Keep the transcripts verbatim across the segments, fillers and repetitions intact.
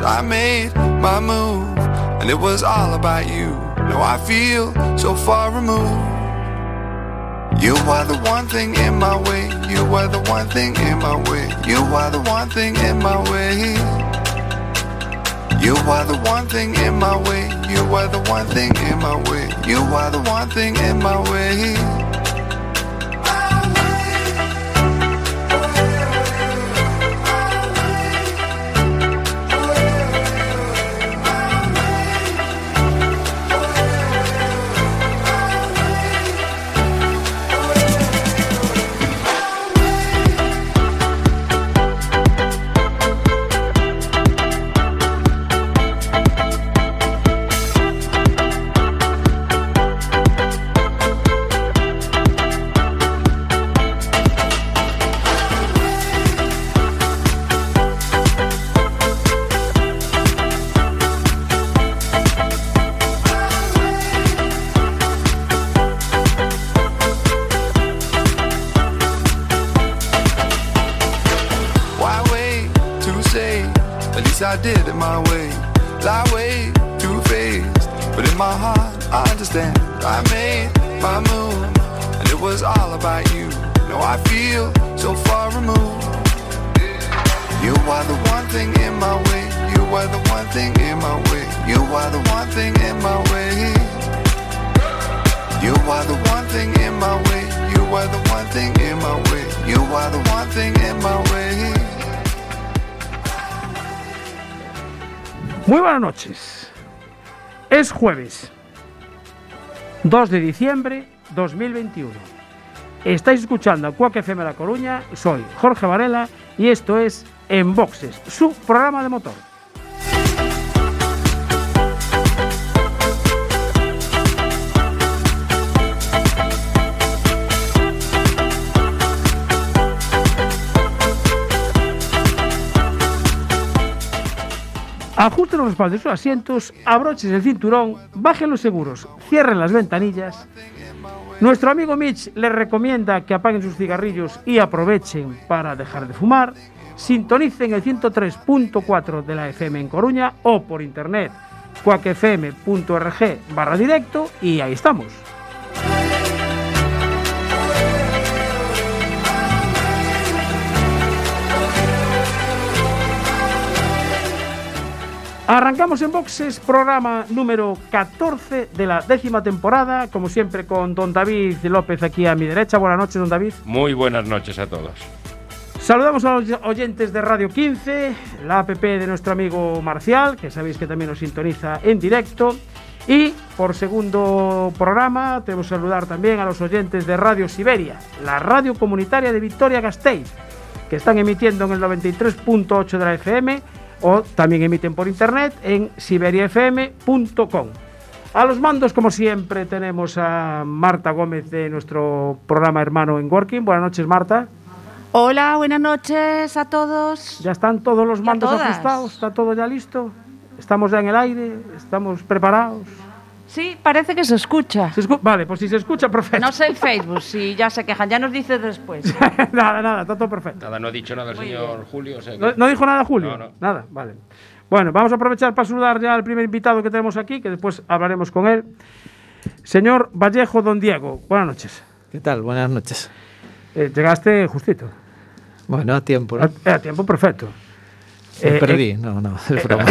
I made my move, and it was all about you. Now I feel so far removed. You are the one thing in my way. You are the one thing in my way. You are the one thing in my way. You are the one thing in my way. You are the one thing in my way. You are the one thing in my way. I did it my way. That way too fast, but in my heart I understand. I made my move, and it was all about you. Now I feel so far removed. You are the one thing in my way. You are the one thing in my way. You are the one thing in my way. You are the one thing in my way. You are the one thing in my way. You are the one thing in my way. Muy buenas noches. Es jueves dos de diciembre dos mil veintiuno. Estáis escuchando a Quack F M La Coruña. Soy Jorge Varela y esto es En Boxes, su programa de motor. Ajusten los respaldos de sus asientos, abrochen el cinturón, bajen los seguros, cierren las ventanillas. Nuestro amigo Mitch les recomienda que apaguen sus cigarrillos y aprovechen para dejar de fumar. Sintonicen el ciento tres punto cuatro de la F M en Coruña o por internet quack f m punto org barra directo y ahí estamos. Arrancamos en Boxes, programa número catorce de la décima temporada, como siempre con don David López aquí a mi derecha. Buenas noches, don David. Muy buenas noches a todos. Saludamos a los oyentes de Radio quince, la app de nuestro amigo Marcial, que sabéis que también nos sintoniza en directo. Y por segundo programa tenemos que saludar también a los oyentes de Radio Siberia, la radio comunitaria de Vitoria-Gasteiz, que están emitiendo en el noventa y tres punto ocho de la F M, o también emiten por internet en siberia f m punto com. A los mandos, como siempre, tenemos a Marta Gómez de nuestro programa hermano en Working. Buenas noches, Marta. Hola, buenas noches a todos. ¿Ya están todos los mandos ajustados? ¿Está todo ya listo? ¿Estamos ya en el aire? ¿Estamos preparados? Sí, parece que se escucha. ¿Se escu- vale, pues si se escucha, perfecto. No sé el Facebook, si ya se quejan, ya nos dices después. Nada, nada, está todo perfecto. Nada, no ha dicho nada el Muy señor bien. Julio. O sea que... ¿No, ¿No dijo nada Julio? No, no. Nada, vale. Bueno, vamos a aprovechar para saludar ya al primer invitado que tenemos aquí, que después hablaremos con él. Señor Vallejo Don Diego, buenas noches. ¿Qué tal? Buenas noches. Eh, llegaste justito. Bueno, a tiempo, ¿no? A, a tiempo perfecto. Me Eh, perdí, eh, no, no, es broma.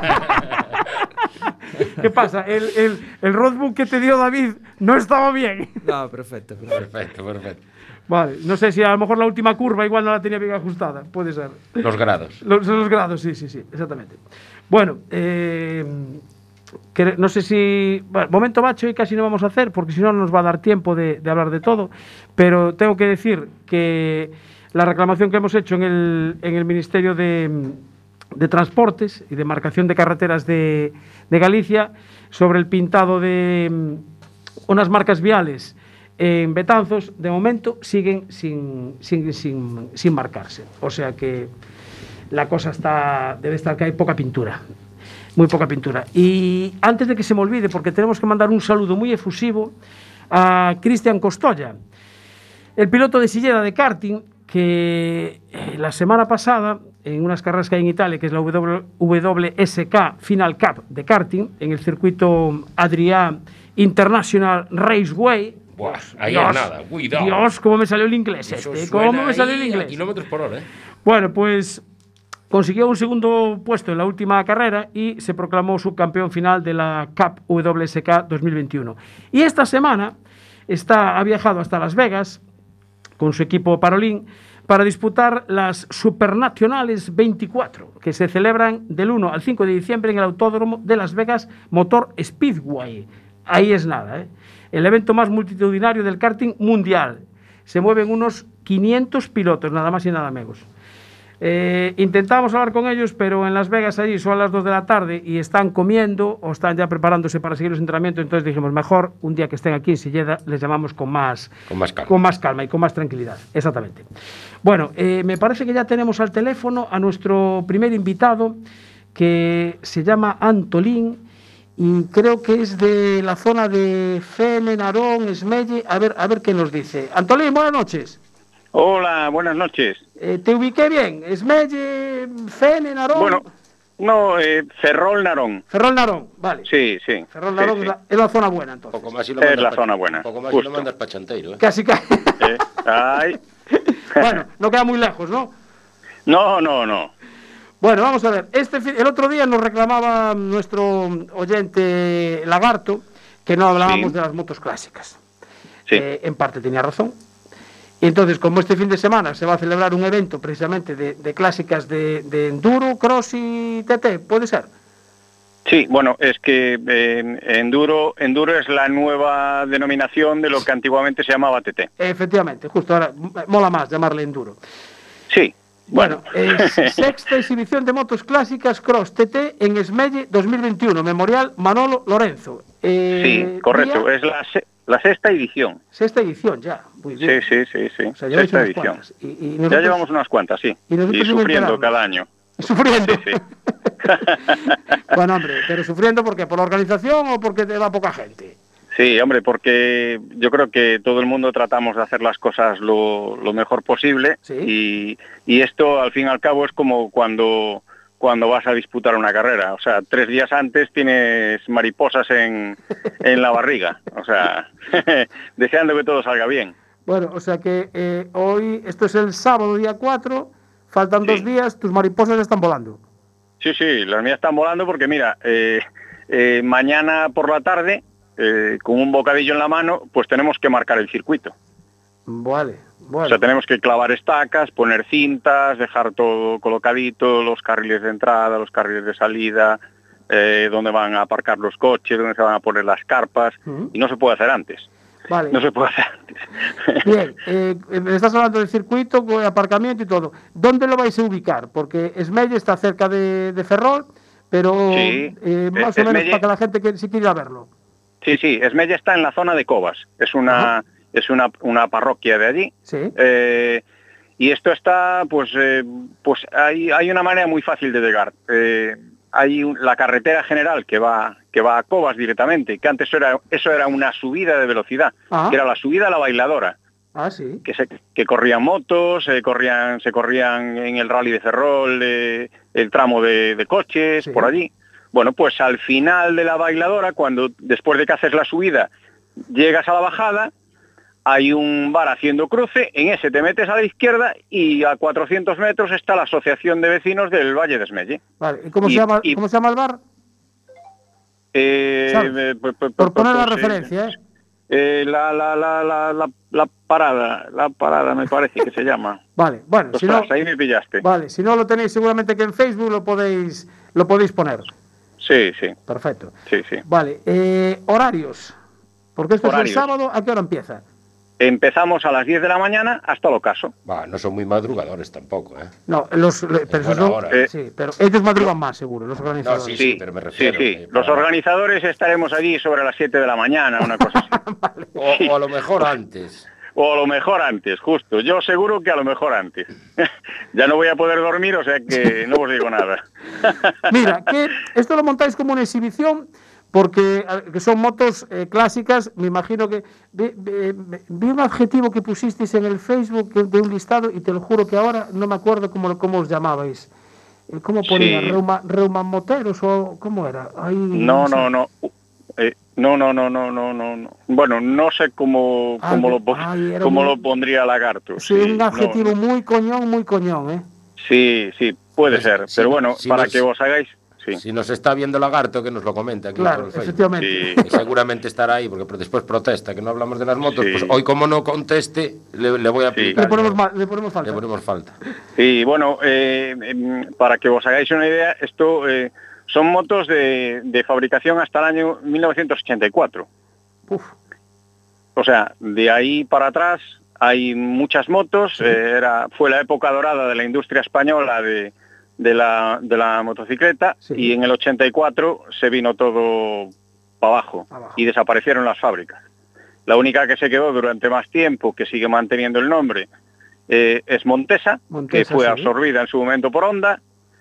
¿Qué pasa? ¿El, el, el roadbook que te dio David no estaba bien? No, perfecto, perfecto. Perfecto, perfecto. Vale, no sé si a lo mejor la última curva igual no la tenía bien ajustada, puede ser. Los grados. Los, los grados, sí, sí, sí, exactamente. Bueno, eh, que, no sé si... Bueno, momento bacho y casi no vamos a hacer, porque si no nos va a dar tiempo de, de hablar de todo, pero tengo que decir que la reclamación que hemos hecho en el, en el Ministerio de, de Transportes y de Marcación de Carreteras de, de Galicia sobre el pintado de um, unas marcas viales en Betanzos, de momento siguen sin, sin, sin, sin marcarse. O sea que la cosa está, debe estar que hay poca pintura, muy poca pintura. Y antes de que se me olvide, porque tenemos que mandar un saludo muy efusivo a Cristian Costolla, el piloto de sillera de karting, que eh, la semana pasada, en unas carreras que hay en Italia, que es la W S K Final Cup de karting, en el circuito Adrià International Raceway. Buah, ahí Dios, es nada, cuidado. Dios, cómo me salió el inglés Eso este, suena cómo me salió el ahí inglés. a kilómetros por hora, ¿eh? Bueno, pues consiguió un segundo puesto en la última carrera y se proclamó subcampeón final de la Cup W S K dos mil veintiuno. Y esta semana está, ha viajado hasta Las Vegas con su equipo Parolín para disputar las Supernacionales veinticuatro, que se celebran del uno al cinco de diciembre en el Autódromo de Las Vegas Motor Speedway. Ahí es nada, ¿eh? El evento más multitudinario del karting mundial. Se mueven unos quinientos pilotos, nada más y nada menos. Eh, intentamos hablar con ellos, pero en Las Vegas allí son las dos de la tarde y están comiendo o están ya preparándose para seguir los entrenamientos. Entonces dijimos, mejor un día que estén aquí en Silleda les llamamos con más, Con más calma. con más calma y con más tranquilidad. Exactamente. Bueno, eh, me parece que ya tenemos al teléfono a nuestro primer invitado, que se llama Antolín y creo que es de la zona de Fene, Narón, Esmelle. A ver, a ver qué nos dice. Antolín, buenas noches. Hola, buenas noches. Eh, ¿Te ubiqué bien? ¿Esmelle, Fene, Narón? Bueno, no, eh, Ferrol Narón. Ferrol Narón, vale. Sí, sí. Ferrol sí, Narón sí. Es, la, es la zona buena, entonces. Poco más y lo Es mandas la pa- zona buena, Un poco más y justo. lo mandas para Chanteiro, ¿eh? Casi, casi. Eh, Ay. Bueno, no queda muy lejos, ¿no? No, no, no. Bueno, vamos a ver. Este fin- el otro día nos reclamaba nuestro oyente Lagarto que no hablábamos Sí. de las motos clásicas. Sí. Eh, en parte tenía razón. Y entonces, como este fin de semana se va a celebrar un evento precisamente de, de clásicas de, de enduro, cross y T T, ¿puede ser? Sí, bueno, es que eh, enduro, enduro es la nueva denominación de lo que antiguamente se llamaba T T. Efectivamente, justo ahora m- mola más llamarle enduro. Sí. Bueno, es sexta exhibición de motos clásicas Cross T T en Esmelle dos mil veintiuno, Memorial Manolo Lorenzo. Eh, Sí, correcto. día- Es la, se- la sexta edición. Sexta edición ya. Muy Sí, bien. sí, sí, sí. O sea, lleváis Sexta unas edición. cuantas. Y, y Ya nosotros- llevamos unas cuantas, sí. y Y, nosotros sin sufriendo enterarnos. cada año. Sufriendo. Sí, sí. Bueno, hombre, pero sufriendo ¿por qué? ¿Por la organización o porque te va poca gente? Sí, hombre, porque yo creo que todo el mundo tratamos de hacer las cosas lo, lo mejor posible. Sí. y, y esto, al fin y al cabo, es como cuando, cuando vas a disputar una carrera. O sea, tres días antes tienes mariposas en, en la barriga. O sea, deseando que todo salga bien. Bueno, o sea que eh, hoy, esto es el sábado, día cuatro, faltan Sí. dos días, tus mariposas están volando. Sí, sí, las mías están volando porque, mira, eh, eh, mañana por la tarde, eh, con un bocadillo en la mano, pues tenemos que marcar el circuito. Vale, bueno. O sea, tenemos que clavar estacas, poner cintas, dejar todo colocadito, los carriles de entrada, los carriles de salida, eh, donde van a aparcar los coches, donde se van a poner las carpas, Ujú. y no se puede hacer antes. Vale. No se puede hacer antes. Bien, eh, me estás hablando del circuito, con aparcamiento y todo. ¿Dónde lo vais a ubicar? Porque Esmelle está cerca de, de Ferrol, pero Sí, eh, más eh, o menos Esmelle- para que la gente que si quiere ir a verlo. Sí, sí, Esmella está en la zona de Cobas, es una, Ajá. es una, una parroquia de allí. Sí. Eh, y esto está, pues, eh, pues hay, hay una manera muy fácil de llegar. Eh, hay un- la carretera general que va, que va a Cobas directamente, que antes era, eso era una subida de velocidad, Ah. que era la subida a la bailadora, Ah, sí. que, se, que corrían motos, se corrían, se corrían en el rally de Ferrol, eh, el tramo de, de coches, Sí. por allí. Bueno, pues al final de la bailadora, cuando después de que haces la subida, llegas a la bajada, hay un bar haciendo cruce, en ese te metes a la izquierda y a cuatrocientos metros está la Asociación de Vecinos del Valle de Esmelle. Vale. ¿Y cómo, Y- se, llama, y- cómo se llama el bar? Eh, ¿Sabes? eh, pu- pu- Por pu- poner la pues, eh, referencia, ¿eh? eh, la, la, la, la, la, la parada, la parada me parece que se llama. Vale, bueno, si no, Ostras, ahí me pillaste. vale, si no lo tenéis seguramente que en Facebook lo podéis, lo podéis poner. Sí, sí, Perfecto. sí, sí. Vale, eh, horarios. Porque esto Horarios. es el sábado, ¿a qué hora empieza? Empezamos a las diez de la mañana hasta el ocaso. Va, no son muy madrugadores tampoco, ¿eh? No, los, le- pero esos buena son- hora. Eh, sí, pero ellos madrugan más, seguro, los No, organizadores. sí, sí, pero me refiero. Sí, sí. eh, Los para- organizadores estaremos allí sobre las siete de la mañana, una cosa así. O, o a lo mejor antes. O a lo mejor antes, justo. Yo seguro que a lo mejor antes. Ya no voy a poder dormir, o sea que no os digo nada. Mira, que esto lo montáis como una exhibición porque a- que son motos eh, clásicas, me imagino que... Vi, vi- vi un adjetivo que pusisteis en el Facebook de de un listado y te lo juro que ahora no me acuerdo cómo, cómo os llamabais. Eh, ¿Cómo ponía? Sí. Reuma, reumamoteros o cómo era? Ay, No, sé. no, no. Eh, no, no, no, no, no, no, no. Bueno, no sé cómo, Ay, cómo, lo, po- ay, era cómo un- lo pondría Lagarto. Sí, Sí, un no, adjetivo no. muy coñón, muy coñón, ¿eh? Sí, sí, puede Pues, ser. sí, Pero bueno, sí para nos- que vos hagáis... Sí, Si nos está viendo Lagarto, que nos lo comente aquí Claro, por el Facebook. efectivamente. sí. Que seguramente estará ahí, porque después protesta que no hablamos de las motos. Sí. Pues hoy, como no conteste, le, le voy a Sí. aplicar. Le ponemos, ¿no? ma- le ponemos falta. Le ponemos falta. Sí, bueno, eh, em, para que os hagáis una idea, esto eh, son motos de, de fabricación hasta el año mil novecientos ochenta y cuatro. Uf, O sea, de ahí para atrás hay muchas motos. eh, era, fue la época dorada de la industria española de, de, la, de la motocicleta, Sí. y en el ochenta y cuatro se vino todo para abajo, Abajo. y desaparecieron las fábricas. La única que se quedó durante más tiempo, que sigue manteniendo el nombre, eh, es Montesa, Montesa, que fue sí. absorbida en su momento por Honda,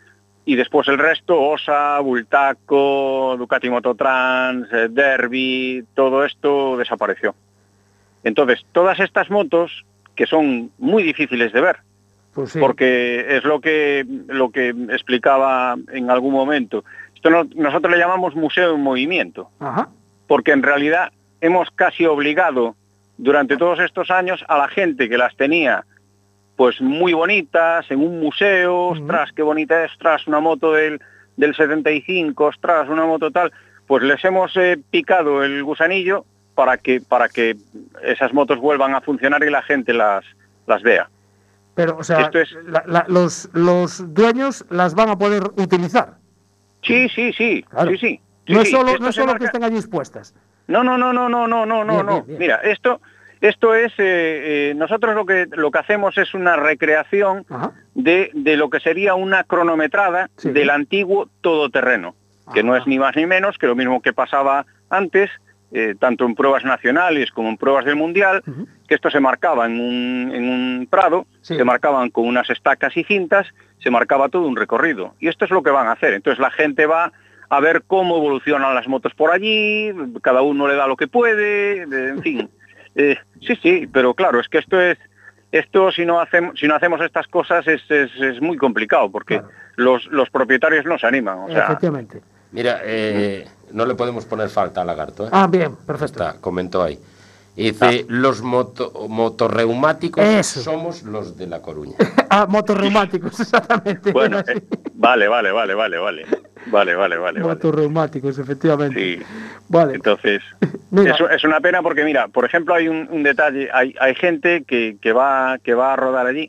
y después el resto, Osa, Bultaco, Ducati Mototrans, eh, Derby, todo esto desapareció. Entonces, todas estas motos, que son muy difíciles de ver, pues sí. porque es lo que, lo que explicaba en algún momento. Esto no- nosotros le llamamos museo en movimiento, Ajá. porque en realidad hemos casi obligado durante todos estos años a la gente que las tenía pues muy bonitas en un museo, Ujú. ostras, qué bonita es, ostras, una moto del, del setenta y cinco, ostras, una moto tal, pues les hemos eh, picado el gusanillo para que, para que esas motos vuelvan a funcionar y la gente las, las vea. Pero, o sea, Esto es- la- la- los, los dueños las van a poder utilizar. Sí, sí, sí, Claro. sí, sí. Sí, No es sí, solo, esto no es se solo marca- que estén allí expuestas. No, no, no, no, no, no, no, no, Bien, no. bien, bien. Mira, esto, esto es, eh, eh, nosotros lo que lo que hacemos es una recreación Ajá. de, de lo que sería una cronometrada Sí. del antiguo todoterreno, que no Ah. es ni más ni menos que lo mismo que pasaba antes, eh, tanto en pruebas nacionales como en pruebas del Mundial, Ujú. que esto se marcaba en un, en un prado, Sí. se marcaban con unas estacas y cintas, se marcaba todo un recorrido. Y esto es lo que van a hacer. Entonces la gente va a ver cómo evolucionan las motos por allí, cada uno le da lo que puede, de- en fin. Eh, sí, sí, pero claro, es que esto es, esto si no hacemos, si no hacemos estas cosas es, es, es muy complicado, porque Claro. los, los propietarios no se animan. O sea, Efectivamente. Mira, eh, no le podemos poner falta a Lagarto, ¿eh? Ah, bien, perfecto. Está, comentó ahí. Y dice, los moto, motorreumáticos Eso. somos los de La Coruña. Ah, motorreumáticos, exactamente. bueno, Era así. eh, vale, vale, vale, vale, vale, vale, vale, vale, vale. Motorreumáticos, efectivamente. Sí. Vale. Entonces, Mira. eso es una pena porque, mira, por ejemplo, hay un, un detalle, hay, hay gente que, que, va, que va a rodar allí,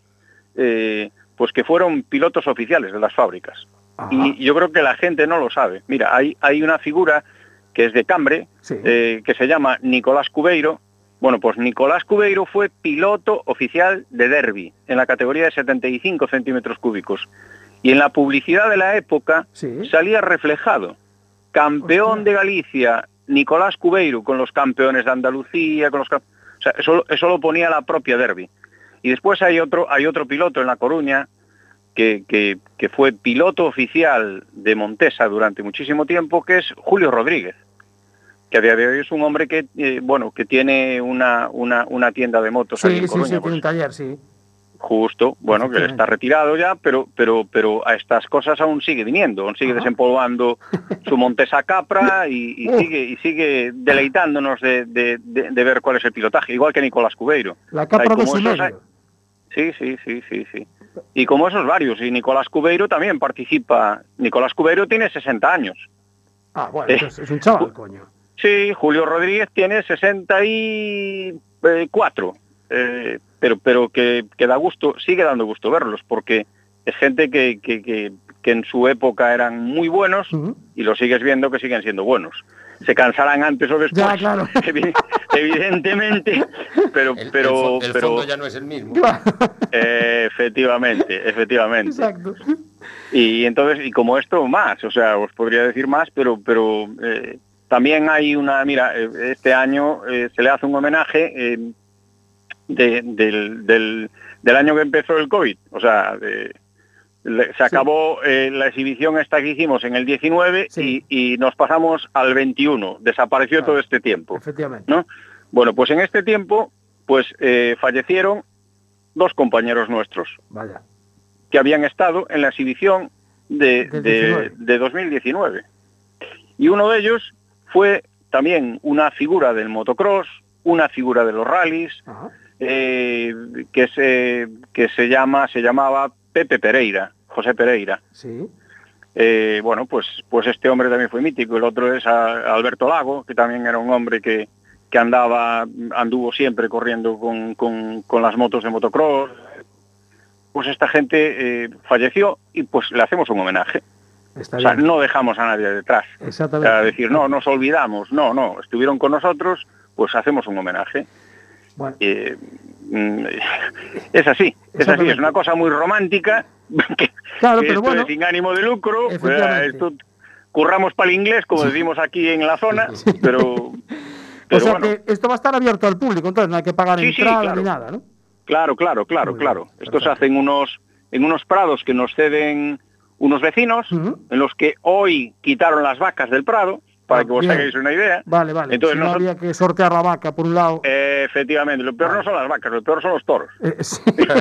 eh, pues que fueron pilotos oficiales de las fábricas. Ajá. Y yo creo que la gente no lo sabe. Mira, hay, hay una figura que es de Cambre, Sí. eh, que se llama Nicolás Cubeiro. Bueno, pues Nicolás Cubeiro fue piloto oficial de Derby en la categoría de setenta y cinco centímetros cúbicos. Y en la publicidad de la época Sí. salía reflejado. Campeón Hostia. de Galicia, Nicolás Cubeiro, con los campeones de Andalucía, con los cam- o sea, eso, eso lo ponía la propia Derby. Y después hay otro, hay otro piloto en La Coruña que, que, que fue piloto oficial de Montesa durante muchísimo tiempo, que es Julio Rodríguez, que a día de hoy es un hombre que, eh, bueno, que tiene una, una, una tienda de motos ahí Sí, en sí, Coruña. sí, pues, tiene un taller, sí. justo, bueno, que Efectivamente. está retirado ya, pero, pero, pero a estas cosas aún sigue viniendo, aún sigue Ajá. desempolvando su Montesa Capra y, y Uf. sigue y sigue deleitándonos de, de, de, de ver cuál es el pilotaje, igual que Nicolás Cubeiro. La Capra Hay como dos y esos- medio. Sí, sí, sí, sí, sí. Y como esos varios, y Nicolás Cubeiro también participa. Nicolás Cubeiro tiene sesenta años. Ah, bueno, Eh, entonces es un chaval, coño. Sí, Julio Rodríguez tiene sesenta y cuatro, eh, pero, pero que, que da gusto, sigue dando gusto verlos, porque es gente que, que, que, que en su época eran muy buenos Ujú. y los sigues viendo que siguen siendo buenos. Se cansarán antes o después, Ya, claro. evi- evidentemente, pero, El, el pero, fo- el pero fondo ya no es el mismo. eh, efectivamente, efectivamente. Exacto. Y entonces, y como esto más, o sea, os podría decir más, pero pero eh, también hay una, mira, eh, este año eh, se le hace un homenaje eh, de- del, del, del año que empezó el COVID, o sea, de, Le- se acabó eh, la exhibición esta que hicimos en el diecinueve Sí. y, y nos pasamos al veintiuno. Desapareció Claro. todo este tiempo, Efectivamente. ¿no? Bueno, pues en este tiempo, pues eh, fallecieron dos compañeros nuestros Vaya. que habían estado en la exhibición de, Del de, diecinueve. de dos mil diecinueve. Y uno de ellos fue también una figura del motocross, una figura de los rallies, Ajá. eh, que se que se llama se llamaba Pepe Pereira, José Pereira. Sí. Eh, bueno, pues pues este hombre también fue mítico. El otro es a- Alberto Lago, que también era un hombre que, que andaba anduvo siempre corriendo con, con, con las motos de motocross. Pues esta gente eh, falleció y pues le hacemos un homenaje. Está O sea, bien. no dejamos a nadie detrás. O Exactamente. sea, decir, no, nos olvidamos. No, no, estuvieron con nosotros, pues hacemos un homenaje. Bueno, Eh, mm, es así, es así, Exactamente. es una cosa muy romántica, que, Claro, que pero esto bueno, es sin ánimo de lucro, efectivamente. eh, esto curramos para el inglés, como decimos aquí en la zona, pero, o pero sea bueno, que esto va a estar abierto al público, entonces no hay que pagar Sí, sí, entrada claro. ni nada, ¿no? claro, claro, claro, Muy claro. bien, Esto se perfecto. hace en unos, en unos prados que nos ceden unos vecinos, Ujú. en los que hoy quitaron las vacas del prado, para Ah, que vos bien. hagáis una idea. Vale, vale. Entonces si no nosotros- había que sortear la vaca por un lado. Eh, efectivamente, lo peor Vale. no son las vacas, lo peor son los toros. Eh, sí.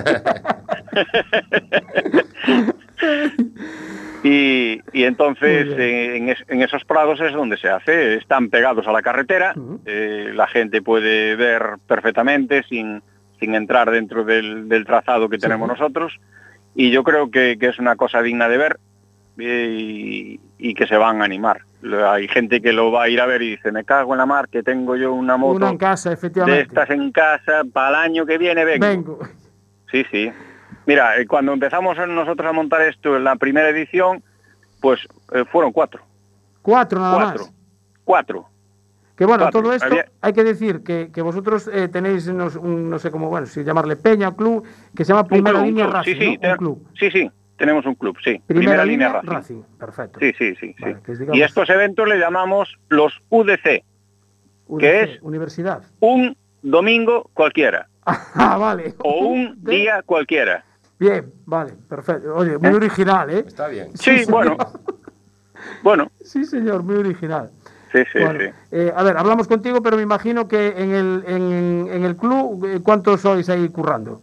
Y, y entonces Muy bien. eh, en, es- en esos prados es donde se hace, están pegados a la carretera, Ujú. eh, la gente puede ver perfectamente sin, sin entrar dentro del, del trazado que Sí. tenemos nosotros, y yo creo que, que es una cosa digna de ver eh, y, y que se van a animar. Lo- Hay gente que lo va a ir a ver y dice, me cago en la mar, que tengo yo una moto Una en casa, de efectivamente. estas en casa, para el año que viene vengo. Vengo. Sí, sí. Mira, eh, cuando empezamos nosotros a montar esto en la primera edición, pues eh, fueron cuatro. Cuatro nada cuatro. más. Cuatro. Que bueno, Cuatro. todo esto Había- hay que decir que, que vosotros eh, tenéis, unos- un, no sé cómo, bueno, si llamarle peña o club, que se llama Primera Un club, un Línea club, Racing, sí, sí, ¿no? Un te- club. sí, sí, tenemos un club, sí. Primera, Línea, Racing. Racing. Perfecto. Sí, sí, sí. sí. Vale, que es, digamos, Y estos eventos le llamamos los U D C, U D que C, es- Universidad. un domingo cualquiera Ah, vale. o un De- día cualquiera. Bien, vale, perfecto. Oye, muy original, ¿eh? Está bien. Sí, señor. bueno. Bueno, Sí, señor, muy original. sí, sí, Bueno, sí. eh, a ver, hablamos contigo, pero me imagino que en el, en, en el club, eh, ¿cuántos sois ahí currando?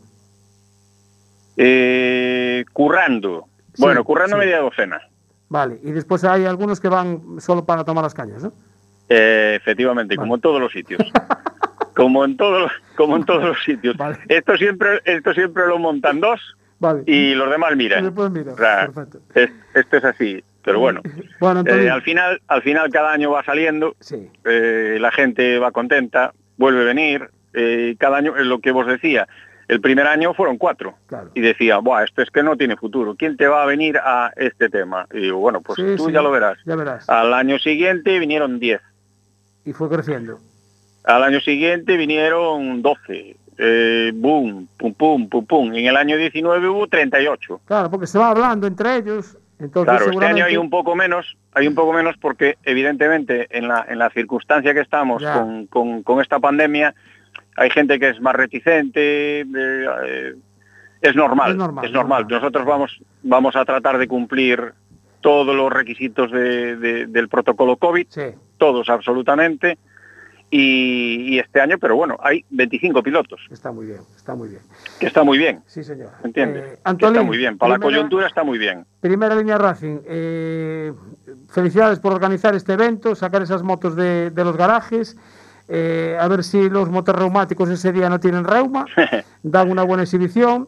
Eh, currando. Sí, Bueno, currando sí. media docena. Vale, y después hay algunos que van solo para tomar las cañas, ¿no? Eh, efectivamente, Vale. como en todos los sitios. como en todos los, como en todos los sitios. Vale. Esto siempre, esto siempre lo montan dos Vale. y los demás Y miran. después mira, O sea, perfecto. es- esto es así. Pero bueno, Bueno, Antonio, eh, al final, al final cada año va saliendo, sí, eh, la gente va contenta, vuelve a venir. eh, cada año, es lo que vos decía, el primer año fueron cuatro. claro. Y decía, Buah, esto es que no tiene futuro. ¿Quién te va a venir a este tema? Y digo, bueno, pues Sí, tú sí, ya lo verás. Ya verás. Al año siguiente vinieron diez. Y fue creciendo. Al año siguiente vinieron doce. Eh, boom, pum, pum, pum, pum. En el año diecinueve hubo treinta y ocho. Claro, porque se va hablando entre ellos. Entonces, Claro, este seguramente... año hay un poco menos, hay un poco menos porque evidentemente en la, en la circunstancia que estamos Ya. con, con- con esta pandemia, hay gente que es más reticente, eh, eh, es normal, Es normal, es normal. normal. Nosotros vamos, vamos a tratar de cumplir todos los requisitos de- de- del protocolo COVID, Sí, todos absolutamente, y, y este año, pero bueno, hay veinticinco pilotos, está muy bien, está muy bien. que está muy bien, Sí, señor. ¿entiendes? Eh, Que Antolín, está muy bien, para la primera- coyuntura está muy bien. Primera Línea Racing, eh, felicidades por organizar este evento, sacar esas motos de, de los garajes, eh, a ver si los motorreumáticos ese día no tienen reuma, dan una buena exhibición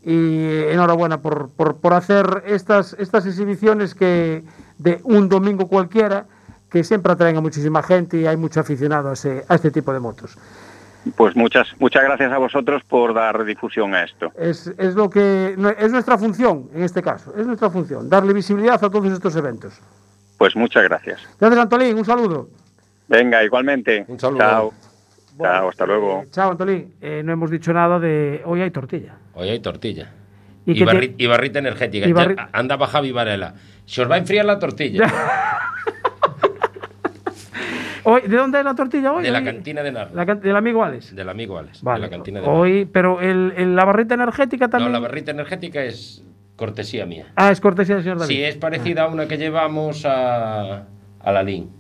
y enhorabuena por, por, por hacer estas, estas exhibiciones que de un domingo cualquiera, que siempre atraen a muchísima gente y hay mucho aficionado a, ese- a este tipo de motos. Pues muchas, muchas gracias a vosotros por dar difusión a esto. Es, es lo que es nuestra función en este caso, es nuestra función, darle visibilidad a todos estos eventos. Pues muchas gracias. Gracias, Antolín, un saludo. Venga, igualmente. Un saludo. Chao. Bueno, Chao, hasta luego. eh, chao, Antolín. Eh, no hemos dicho nada de hoy hay tortilla. Hoy hay tortilla. ¿Y Y, qué barri- te- y barrita energética. y barri- Ya andaba Javi Varela. Se os va a enfriar la tortilla. Hoy, ¿de dónde es la tortilla hoy? De la Hoy- cantina de Narva. la can- del amigo Alex. Del amigo Alex. Vale. De la cantina de Narva. Hoy, pero el, el- la barrita energética No, también. la barrita energética es cortesía mía. Ah, es cortesía del señor David. Sí, es parecida a una que llevamos a, a la Lin.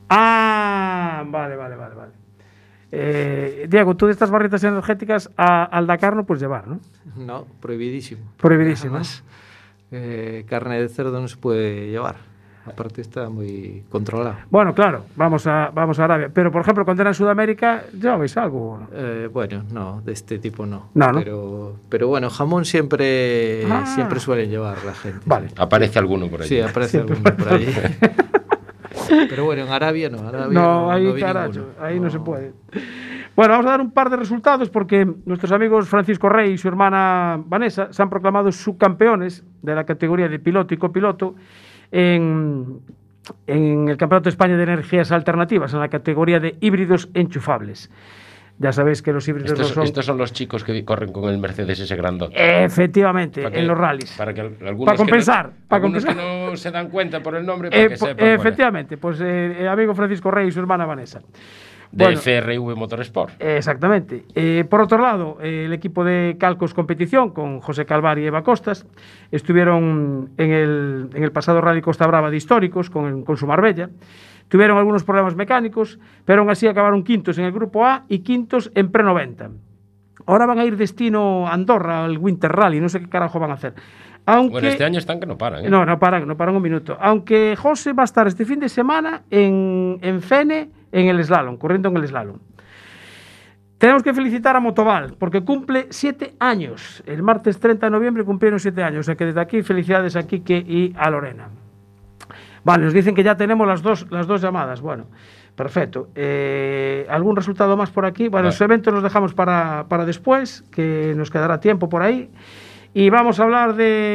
Ah, vale, vale, vale, vale. Eh, Diego, tú de estas barritas energéticas a, al Dakar no puedes llevar, ¿no? No, prohibidísimo. Prohibidísimo. Además, eh, carne de cerdo no se puede llevar. Aparte está muy controlado. Bueno, claro, vamos a, vamos a Arabia. Pero, por ejemplo, cuando era en Sudamérica, ¿llevabais algo? ¿No? Eh, bueno, no, de este tipo no. No, ¿no? Pero, pero bueno, jamón siempre, Ah. siempre suelen llevar la gente. Vale. Aparece alguno por ahí. Sí, aparece Siempre alguno por ahí. Pero bueno, en Arabia no. Arabia No, no, ahí no vi carajo, ninguno. ahí no. no se puede. Bueno, vamos a dar un par de resultados porque nuestros amigos Francisco Rey y su hermana Vanessa se han proclamado subcampeones de la categoría de piloto y copiloto en, en el Campeonato de España de Energías Alternativas, en la categoría de híbridos enchufables. Ya sabéis que los híbridos Estos, no son... estos son los chicos que corren con el Mercedes ese grandote. Efectivamente, Para que- en los rallies. Para que algunos Para compensar, que no, para algunos compensar. que no se dan cuenta por el nombre, para Eh, que po- sepan. cuál es. efectivamente, pues eh, el amigo Francisco Rey y su hermana Vanessa. De Bueno, F R V Motorsport. exactamente. Eh, por otro lado, eh, el equipo de Calcos Competición, con José Calvar y Eva Costas, estuvieron en el, en el pasado Rally Costa Brava de Históricos con, con su Marbella. Tuvieron algunos problemas mecánicos, pero aún así acabaron quintos en el Grupo A y quintos en Pre noventa. Ahora van a ir destino Andorra al Winter Rally, no sé qué carajo van a hacer. Aunque... Bueno, este año están que no paran. ¿eh? No, no paran, no paran un minuto. Aunque José va a estar este fin de semana en, en Fene, en el slalom, corriendo en el slalom. Tenemos que felicitar a Motoval, porque cumple siete años. El martes treinta de noviembre cumplieron siete años. O sea que desde aquí, felicidades a Quique y a Lorena. Vale, nos dicen que ya tenemos las dos, las dos llamadas. Bueno, perfecto. Eh, ¿Algún resultado más por aquí? Bueno, Vale. los eventos los dejamos para, para después, que nos quedará tiempo por ahí. Y vamos a hablar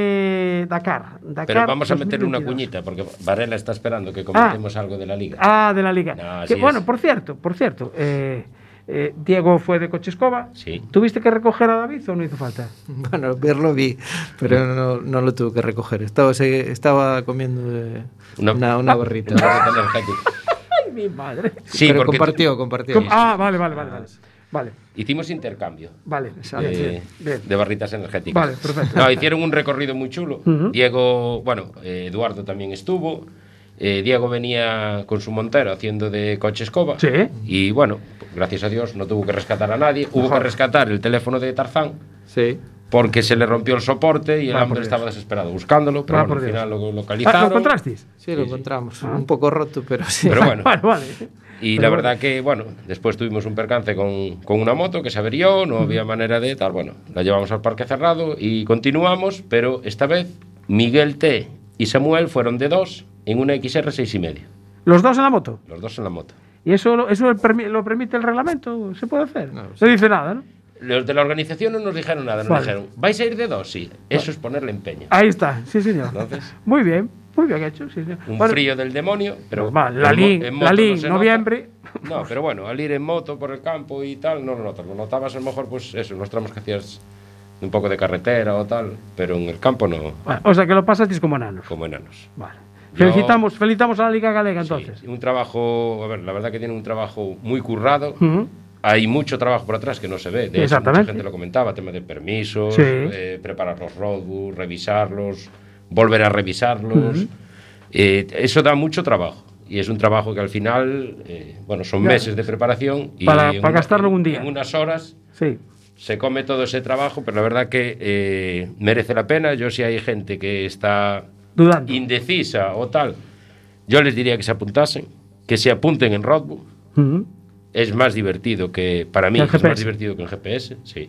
de Dakar. Dakar Pero vamos a meter una dos mil cuñita, veintidós. porque Varela está esperando que comentemos algo de la liga. Ah, de la liga. No, Que, así bueno, es. por cierto, por cierto, eh, eh, Diego fue de Cochescova. Sí. ¿Tuviste que recoger a David o no hizo falta? Bueno, verlo vi, pero no, no lo tuve que recoger. Estaba, se- estaba comiendo eh, Una- una, una barrita. Una barrita energética. ¡Ay, mi madre! Sí, pero porque compartió, compartió. Com- Ah, vale, vale, vale. Vale, vale. hicimos intercambio. Vale, Exacto. bien, de, bien, bien. de barritas energéticas. Vale, perfecto. No, hicieron un recorrido muy chulo. Ujú. Diego, bueno, eh, Eduardo también estuvo. Eh, Diego venía con su Montero haciendo de coche escoba. Sí. Y bueno, gracias a Dios no tuvo que rescatar a nadie. Hubo Mejor. que rescatar el teléfono de Tarzán Sí. porque se le rompió el soporte y el Va, por hombre Dios. estaba desesperado buscándolo. Pero Va, bueno, por al Dios. final lo Ah, localizaron. ¿lo encontrasteis? Sí, lo Sí, sí. encontramos. Ah. Un poco roto, pero sí. Pero bueno. Vale, vale. Y Pero la bueno. verdad que, bueno, después tuvimos un percance con, con una moto que se averió, no había manera de tal. Bueno, la llevamos al parque cerrado y continuamos, pero esta vez Miguel T. y Samuel fueron de dos en una X R seis y medio. ¿Los dos en la moto? Los dos en la moto. ¿Y eso, lo- eso lo, permi- lo permite el reglamento? ¿Se puede hacer? No, No, sí. dice nada, ¿no? Los de la organización no nos dijeron nada, nos Vale. dijeron, ¿vais a ir de dos? Sí, eso es ponerle empeño. Ahí está, sí, señor. Entonces, Muy bien, muy bien hecho, sí, señor. un Bueno, frío del demonio, pero... normal, la en mo- Lin, en la moto Lin, no se noviembre. nota. No, pero bueno, al ir en moto por el campo y tal, no lo notas. Lo notabas a lo mejor, pues eso, en los tramos que hacías un poco de carretera o tal, pero en el campo no, Bueno, o sea que lo pasasteis como enanos. como enanos. Vale. Yo- Felicitamos, felicitamos a la Liga Galega entonces. Sí, un trabajo, a ver, la verdad que tiene un trabajo muy currado. Ujú. Hay mucho trabajo por atrás que no se ve. De hecho, Exactamente. mucha gente lo comentaba, tema de permisos, Sí. eh, preparar los roadbooks, revisarlos, volver a revisarlos. Eh, eso da mucho trabajo. Y es un trabajo que al final, eh, bueno, son Ya. meses de preparación. Y Para- en para una- gastarlo en un día. En unas horas Sí. se come todo ese trabajo, pero la verdad que eh, merece la pena. Yo, si hay gente que está Dudando. indecisa o tal, yo les diría que se apuntasen, que se apunten en roadbook. Ujú. Es más divertido que, para mí, Que el es G P S. más divertido que el G P S, sí.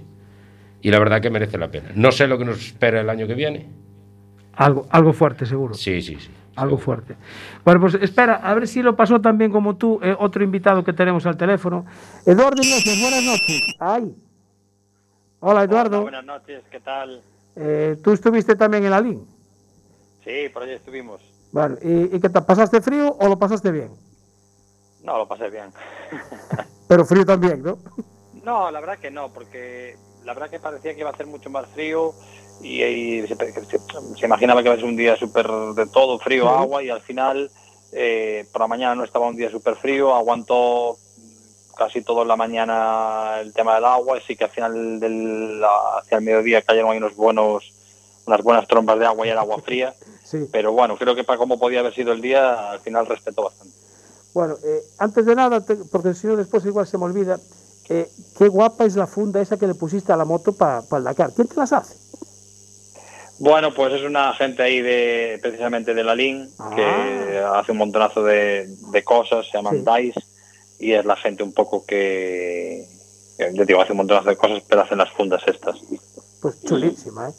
Y la verdad que merece la pena. No sé lo que nos espera el año que viene. Algo, algo fuerte, seguro. Sí, sí, sí. Algo seguro. fuerte. Bueno, pues espera, a ver si lo pasó también como tú, eh, otro invitado que tenemos al teléfono. Eduardo Iglesias, buenas noches. Ay. Hola, Eduardo. Hola, buenas noches, ¿qué tal? Eh, ¿Tú estuviste también en la Lin? Sí, por allí estuvimos. Vale. ¿Y, y qué tal? ¿Pasaste frío o lo pasaste bien? No, lo pasé bien. Pero frío también, ¿no? No, la verdad que no, porque la verdad que parecía que iba a hacer mucho más frío y, y se, se- se imaginaba que iba a ser un día súper de todo, frío, Sí. agua, y al final eh, por la mañana no estaba un día súper frío, aguantó casi toda la mañana el tema del agua, así que al final del, la- hacia el mediodía cayeron ahí unos buenos unas buenas trombas de agua y el agua fría. Sí. Pero bueno, creo que para cómo podía haber sido el día, al final respetó bastante. Bueno, eh, antes de nada, te, porque si no después igual se me olvida, eh, qué guapa es la funda esa que le pusiste a la moto para pa el Dakar. ¿Quién te las hace? Bueno, pues es una gente ahí de precisamente de la L I N, Ah. que hace un montonazo de, de cosas, se llaman Sí. DICE, y es la gente un poco que, que, yo digo, hace un montonazo de cosas, pero hacen las fundas estas. Pues chulísima, ¿eh?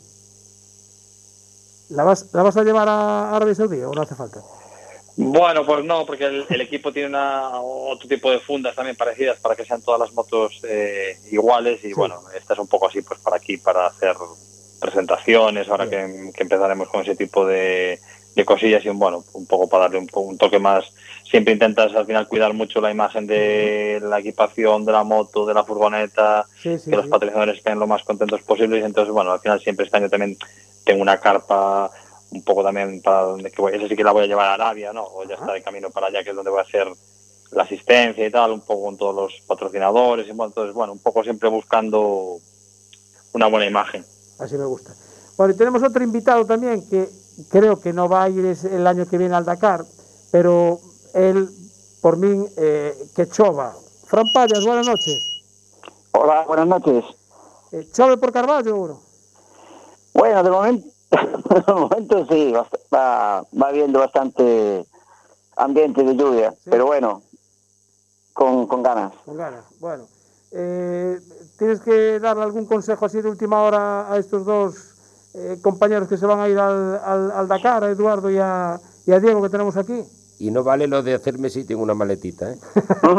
¿La vas, la vas a llevar a Arabia Saudí o no hace falta? Bueno, pues no, porque el, el equipo tiene una, otro tipo de fundas también parecidas para que sean todas las motos eh, iguales, y Sí. bueno, esta es un poco así pues para aquí, para hacer presentaciones, ahora que, que empezaremos con ese tipo de, de cosillas, y bueno, un poco para darle un, un toque más. Siempre intentas al final cuidar mucho la imagen de la equipación, de la moto, de la furgoneta, Sí, sí, que los sí. patrocinadores estén lo más contentos posibles. Entonces, bueno, al final siempre este año también tengo una carpa un poco también para donde que voy, esa sí que la voy a llevar a Arabia, ¿no? O ya está de camino para allá, que es donde voy a hacer la asistencia y tal, un poco con todos los patrocinadores, y bueno, entonces, bueno, un poco siempre buscando una buena imagen. Así me gusta. Bueno, y tenemos otro invitado también que creo que no va a ir el año que viene al Dakar, pero él, por mí, eh, que chova. Fran Payas, buenas noches. Hola, buenas noches. Eh, chove por Carballo, uno. Bueno, de momento, de momento sí, va, va habiendo bastante ambiente de lluvia, Sí. pero bueno, con, con ganas. Con ganas. Bueno, eh, ¿tienes que darle algún consejo así de última hora a estos dos eh, compañeros que se van a ir al, al, al Dakar, a Eduardo y a, y a Diego que tenemos aquí? Y no vale lo de hacerme sitio en una maletita, ¿eh?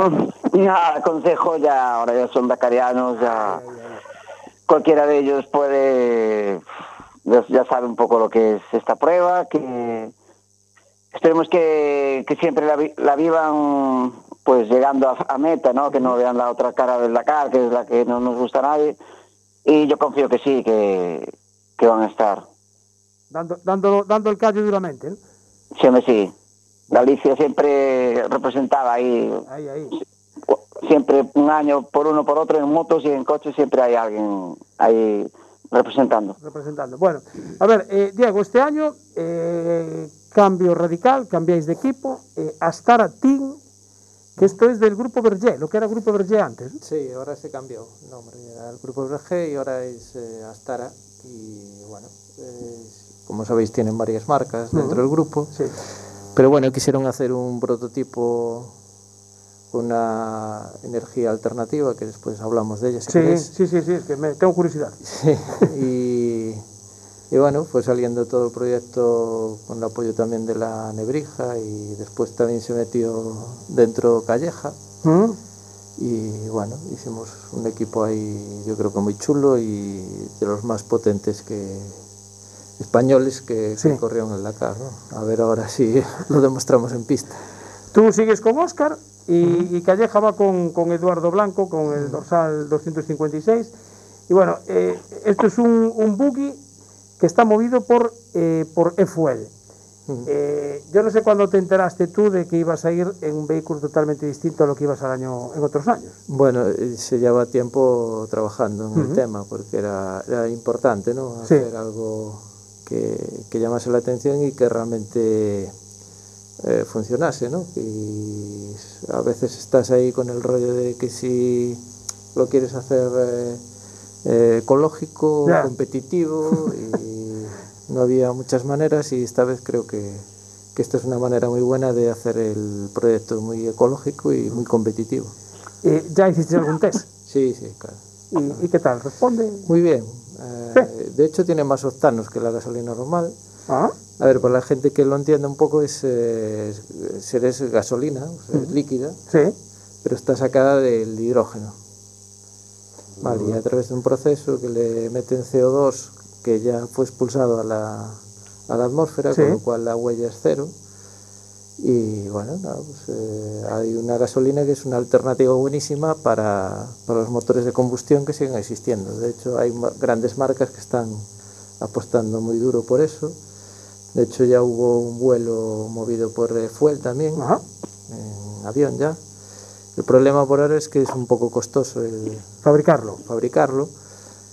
Ya, consejo, ya, ahora ya son dakarianos, ya cualquiera de ellos puede, ya, ya sabe un poco lo que es esta prueba, que esperemos que, que siempre la, vi- la vivan pues llegando a, a meta, ¿no? Que no vean la otra cara del Dakar, que es la que no nos gusta a nadie, y yo confío que sí, que, que van a estar. Dando, dando, dando el callo duramente, ¿no? Siempre sí. Galicia siempre representaba ahí, Ahí, ahí. siempre un año por uno por otro, en motos y en coches siempre hay alguien ahí representando. Representando. Bueno, a ver, eh, Diego, este año eh, cambio radical, cambiáis de equipo, eh, Astara Team, que esto es del Grupo Berger, lo que era Grupo Berger antes, ¿no? Sí, ahora se cambió el nombre, era el Grupo R G y ahora es eh, Astara, y bueno, eh, como sabéis tienen varias marcas dentro Ujú. del grupo, Sí. pero bueno, quisieron hacer un prototipo con una energía alternativa, que después hablamos de ella si Sí, queréis. sí, sí, sí, es que me, tengo curiosidad. Sí, y, y bueno, fue saliendo todo el proyecto con el apoyo también de la Nebrija, y después también se metió dentro Calleja, ¿Mm? y bueno, hicimos un equipo ahí yo creo que muy chulo y de los más potentes que españoles que, Sí. que corrieron el Dakar, ¿no? A ver ahora si lo demostramos en pista. Tú sigues con Óscar y, y Calleja va con, con Eduardo Blanco, con el dorsal doscientos cincuenta y seis. Y bueno, eh, esto es un, un buggy que está movido por, eh, por E-Fuel. Ujú. Eh, yo no sé cuándo te enteraste tú de que ibas a ir en un vehículo totalmente distinto a lo que ibas al año, en otros años. Bueno, eh, se lleva tiempo trabajando en Ujú. el tema porque era, era importante, ¿no? Sí. Hacer algo que, que llamase la atención y que realmente eh, funcionase, ¿no? Y a veces estás ahí con el rollo de que si lo quieres hacer eh, eh, ecológico, Ya. competitivo, y no había muchas maneras, y esta vez creo que, que esta es una manera muy buena de hacer el proyecto muy ecológico y muy competitivo. Eh, ¿Ya hiciste algún test? Sí, sí, claro. ¿Y, y qué tal? ¿Responde? Muy bien. Eh, de hecho tiene más octanos que la gasolina normal. Ah, A ver, para la gente que lo entienda un poco, es, eh, es, es gasolina, o sea, es líquida, sí. pero está sacada del hidrógeno. Vale, y a través de un proceso que le meten C O dos que ya fue expulsado a la, a la atmósfera, Sí. con lo cual la huella es cero. Y bueno, nada, pues, eh, hay una gasolina que es una alternativa buenísima para, para los motores de combustión que siguen existiendo. De hecho, hay ma- grandes marcas que están apostando muy duro por eso. De hecho, ya hubo un vuelo movido por eh, Fuel también, Ajá. en avión ya. El problema por ahora es que es un poco costoso el Fabricarlo. fabricarlo,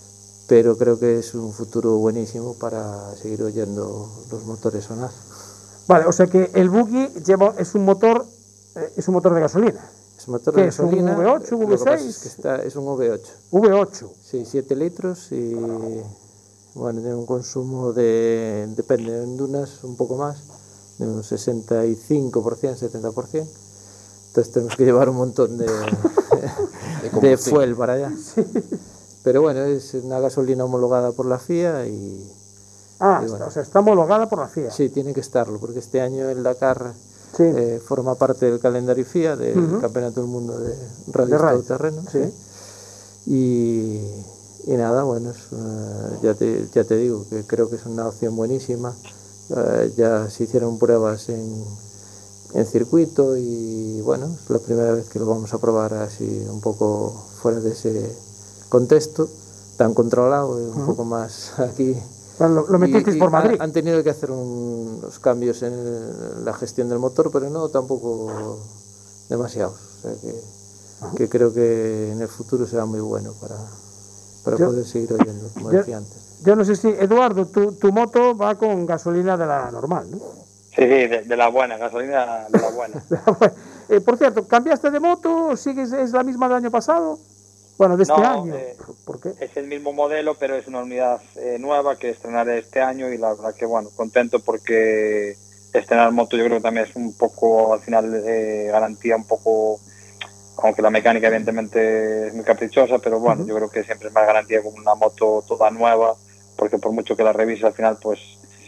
pero creo que es un futuro buenísimo para seguir oyendo los motores sonar. Vale, o sea que el buggy lleva, es un motor eh, es un motor de gasolina. Es un motor de ¿Es un gasolina. V ocho, lo V que pasa seis? es que está, es un V ocho. V ocho. Sí, siete litros y bueno, tiene un consumo de, depende, en dunas un poco más, de un sesenta y cinco por ciento, setenta por ciento. Entonces tenemos que llevar un montón de, de, de fuel para allá. Sí. Pero bueno, es una gasolina homologada por la F I A y... Ah, y bueno, o sea, está homologada por la F I A. Sí, tiene que estarlo, porque este año el Dakar sí. eh, forma parte del calendario F I A, del uh-huh. Campeonato del Mundo de Rally Todoterreno. Sí. Sí. Y, y nada, bueno, es, uh, ya, te, ya te digo que creo que es una opción buenísima. Uh, ya se hicieron pruebas en, en circuito y bueno, es la primera vez que lo vamos a probar así un poco fuera de ese contexto tan controlado, un uh-huh. poco más aquí. Bueno, lo, lo metisteis por Madrid. Han tenido que hacer un, unos cambios en la gestión del motor, pero no tampoco demasiados. O sea que, uh-huh. que creo que en el futuro será muy bueno para, para yo, poder seguir oyendo, como yo, decía antes. Yo no sé si, Eduardo, tu, tu moto va con gasolina de la normal, ¿no? Sí, sí, de, de la buena, gasolina de la buena. eh, por cierto, ¿cambiaste de moto? ¿Sigues, es la misma del año pasado? Bueno, de este no, año. Eh, ¿Por qué? Es el mismo modelo, pero es una unidad eh, nueva que estrenaré este año y la verdad que, bueno, contento porque estrenar moto yo creo que también es un poco, al final, eh, garantía un poco, aunque la mecánica evidentemente es muy caprichosa, pero bueno, uh-huh. yo creo que siempre es más garantía con una moto toda nueva, porque por mucho que la revises al final, pues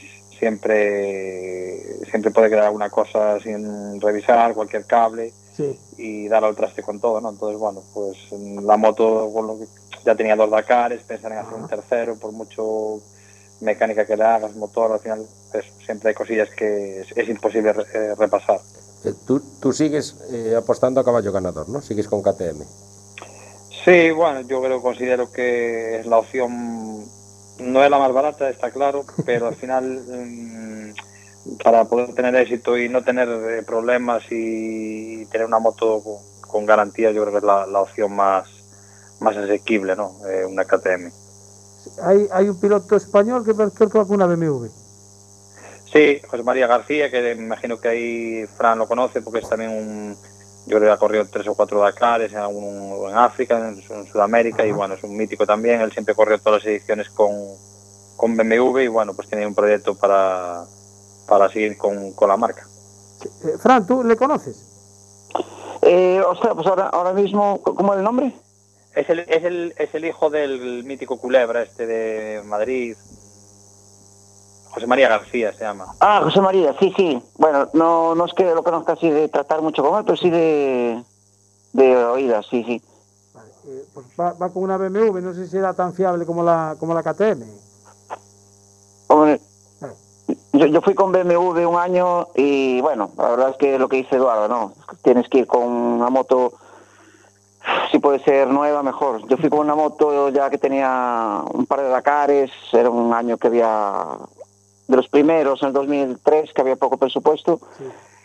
siempre, siempre puede quedar alguna cosa sin revisar, cualquier cable. Sí. Y dar al traste con todo, ¿no? Entonces, bueno, pues la moto bueno, ya tenía dos Dakares, pensar en hacer un tercero, por mucho mecánica que le hagas, motor, al final pues, siempre hay cosillas que es, es imposible re, eh, repasar. Tú, tú sigues eh, apostando a caballo ganador, ¿no? Sigues con K T M. Sí, bueno, yo creo, considero que es la opción, no es la más barata, está claro, pero al final... Mmm, para poder tener éxito y no tener eh, problemas y tener una moto con, con garantía, yo creo que es la, la opción más, más asequible, ¿no? Eh, una K T M. Hay, hay un piloto español que creo que va con una B M W. Sí, José María García, que me imagino que ahí Fran lo conoce porque es también un... Yo creo que ha corrido tres o cuatro Dakares en, en África, en, en Sudamérica. Ajá. Y bueno, es un mítico también. Él siempre corrió todas las ediciones con, con B M W y bueno, pues tiene un proyecto para... para seguir con, con la marca. Eh, Fran, ¿tú le conoces? Eh, o sea, pues ahora, ahora mismo, ¿cómo es el nombre? Es el, es, el, es el hijo del mítico Culebra, este de Madrid. José María García se llama. Ah, José María, sí, sí. Bueno, no, no es que lo conozca así de tratar mucho con él, pero sí de, de oídas, sí, sí. Vale, eh, pues va, va con una B M W, no sé si era tan fiable como la, como la K T M. Hombre, Yo, yo fui con B M W un año y bueno, la verdad es que lo que dice Eduardo, ¿no? Tienes que ir con una moto, si puede ser nueva, mejor. Yo fui con una moto ya que tenía un par de Dakares, era un año que había, de los primeros, en el dos mil tres, que había poco presupuesto. Sí.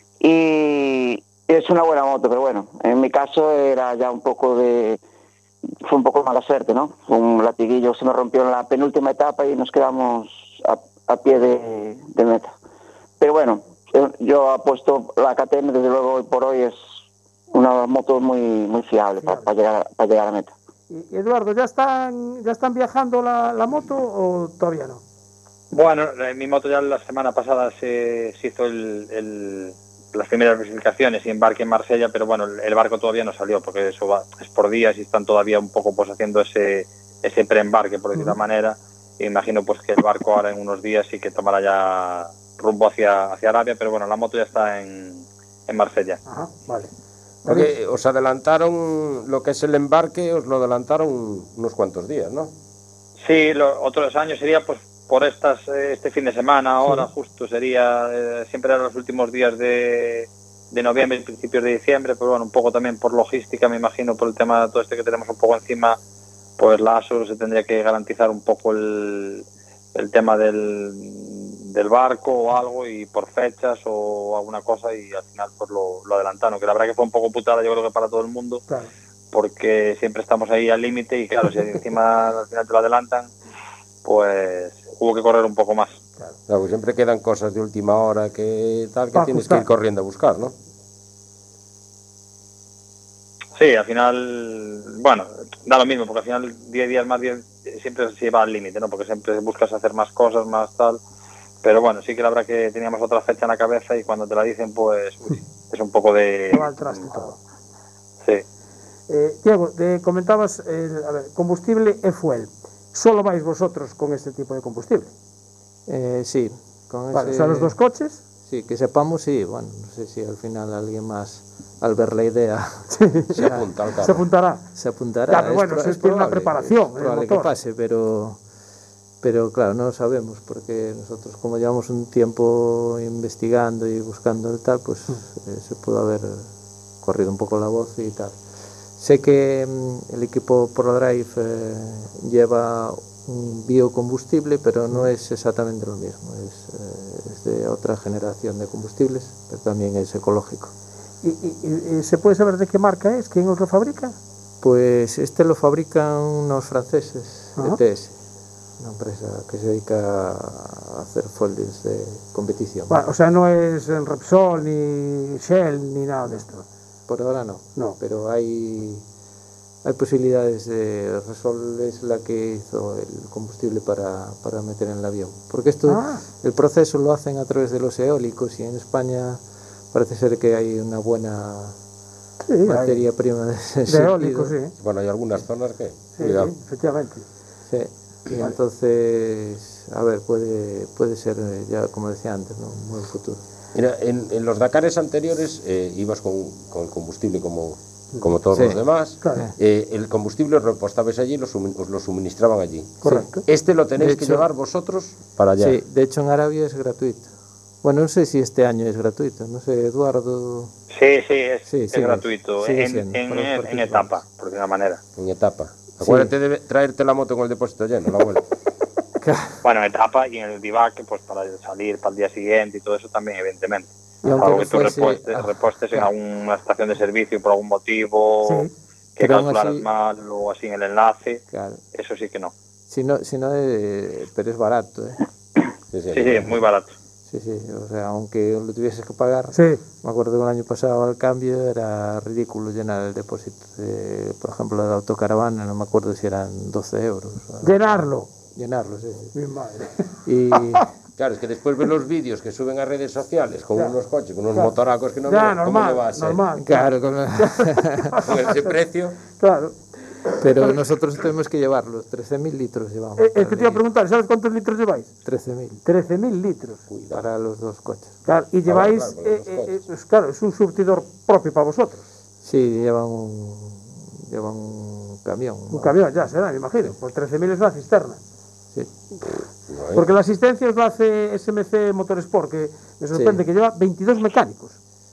Y es una buena moto, pero bueno, en mi caso era ya un poco de... Fue un poco mala suerte, ¿no? Un latiguillo se me rompió en la penúltima etapa y nos quedamos... a a pie de, de meta. Pero bueno, yo apuesto la K T M, desde luego hoy por hoy es una moto muy muy fiable, fiable. Para, para, llegar, para llegar a meta. Y Eduardo, ¿ya están ya están viajando la, la moto o todavía no? Bueno, mi moto ya la semana pasada se, se hizo el, el, las primeras verificaciones y embarque en Marsella, pero bueno, el, el barco todavía no salió porque eso va, es por días y están todavía un poco pues haciendo ese, ese preembarque, por decir de uh-huh. una manera. Y imagino pues que el barco ahora en unos días sí que tomará ya rumbo hacia, hacia Arabia, pero bueno, la moto ya está en, en Marsella. Ajá, vale. Porque os adelantaron lo que es el embarque, os lo adelantaron unos cuantos días, ¿no? Sí, lo, otros años sería pues por estas este fin de semana, ahora sí. Justo sería, eh, siempre eran los últimos días de, de noviembre y principios de diciembre, pero bueno, un poco también por logística, me imagino, por el tema de todo este que tenemos un poco encima, pues la ASO se tendría que garantizar un poco el, el tema del, del barco o algo y por fechas o alguna cosa y al final pues lo, lo adelantaron, que la verdad que fue un poco putada yo creo que para todo el mundo, claro. Porque siempre estamos ahí al límite y claro, si encima al final te lo adelantan, pues hubo que correr un poco más. Claro, pues siempre quedan cosas de última hora que tal, que Pa' tienes que ajustar. ir corriendo a buscar, ¿no? Sí, al final, bueno, da lo mismo, porque al final diez días más diez siempre se lleva al límite, ¿no? Porque siempre buscas hacer más cosas, más tal. Pero bueno, sí que la verdad que teníamos otra fecha en la cabeza y cuando te la dicen, pues uy, es un poco de... Se va al traste todo. Sí. Eh, Diego, te comentabas, el, a ver, combustible e fuel. ¿Solo vais vosotros con este tipo de combustible? Eh, sí, con Vale, ese... o sea, los dos coches. Sí, que sepamos, sí, bueno, no sé si al final alguien más, al ver la idea, Se apunta al carro. Se apuntará. se apuntará. Claro, Es bueno, pro- eso es tiene una probable, preparación, es el probable que motor. pase, pero, pero claro, no lo sabemos, porque nosotros como llevamos un tiempo investigando y buscando el tal, pues eh, se pudo haber corrido un poco la voz y tal. Sé que mm, el equipo ProDrive eh, lleva un biocombustible, pero no es exactamente lo mismo, es, eh, es de otra generación de combustibles, pero también es ecológico. ¿Y, y- y se puede saber de qué marca es? ¿Quién os lo fabrica? Pues este lo fabrican unos franceses, Ajá. E T S, una empresa que se dedica a hacer folders de competición. Bueno, o sea, no es en Repsol, ni Shell, ni nada de esto. Por ahora no, No. pero hay, hay posibilidades de... Repsol es la que hizo el combustible para, para meter en el avión. Porque esto, Ah. el proceso lo hacen a través de los eólicos y en España parece ser que hay una buena Sí, materia prima de ese hay- de sentido. eólico, sí. Bueno, hay algunas zonas que... Sí, cuidado. sí, efectivamente. Sí, y entonces, a ver, puede, puede ser, eh, ya como decía antes, ¿no? Un buen futuro. Mira, en, en los Dakares anteriores eh, ibas con, con el combustible como, como todos Sí. los demás. Claro. Eh, el combustible os repostabais allí, lo sumin- os lo suministraban allí. Correcto. Este lo tenéis De que hecho- llevar vosotros para allá. Sí, de hecho en Arabia es gratuito. Bueno, no sé si este año es gratuito, no sé, Eduardo... Sí, sí, es, Sí, es sí, gratuito, sigue en, siendo, en, para los en- en participantes. etapa, por de una manera. En etapa. Acuérdate de traerte la moto con el depósito lleno, la abuela. Bueno, en etapa y en el bivac, pues para salir para el día siguiente y todo eso también, evidentemente. Y aunque Algo no que tú fuese- repostes, ah, repostes en claro. alguna estación de servicio por algún motivo, Sí. que Pero aún calcularas así- mal o así en el enlace, Claro, eso sí que no. si no, si no eh, pero es barato, ¿eh? Sí, sí, Sí, sí, muy barato. Sí, sí, o sea, aunque lo tuvieses que pagar, Sí. me acuerdo que el año pasado al cambio era ridículo llenar el depósito. de, por ejemplo, la de autocaravana, no me acuerdo si eran doce euros. o- Llenarlo. Llenarlo, sí. sí. Mi madre. Y Claro, es que después ves los vídeos que suben a redes sociales con Ya. unos coches, con unos Claro. motoracos que no Ya, veas, ¿cómo normal, le va a ser? normal. claro, con la- Con ese precio. Claro. pero nosotros tenemos que llevarlos, trece mil litros llevamos. Eh, es para que te iba a el- preguntar, ¿sabes cuántos litros lleváis? trece mil trece mil litros. para los dos coches. Claro, y lleváis, claro, con los eh, dos eh, coches. eh, pues claro, es un surtidor propio para vosotros. Sí, llevan un, llevan un camión. Un camión, ya será, me imagino. Por trece mil es una cisterna. Sí. Porque la asistencia os la hace S M C Motorsport, que me sorprende Sí. que lleva veintidós mecánicos.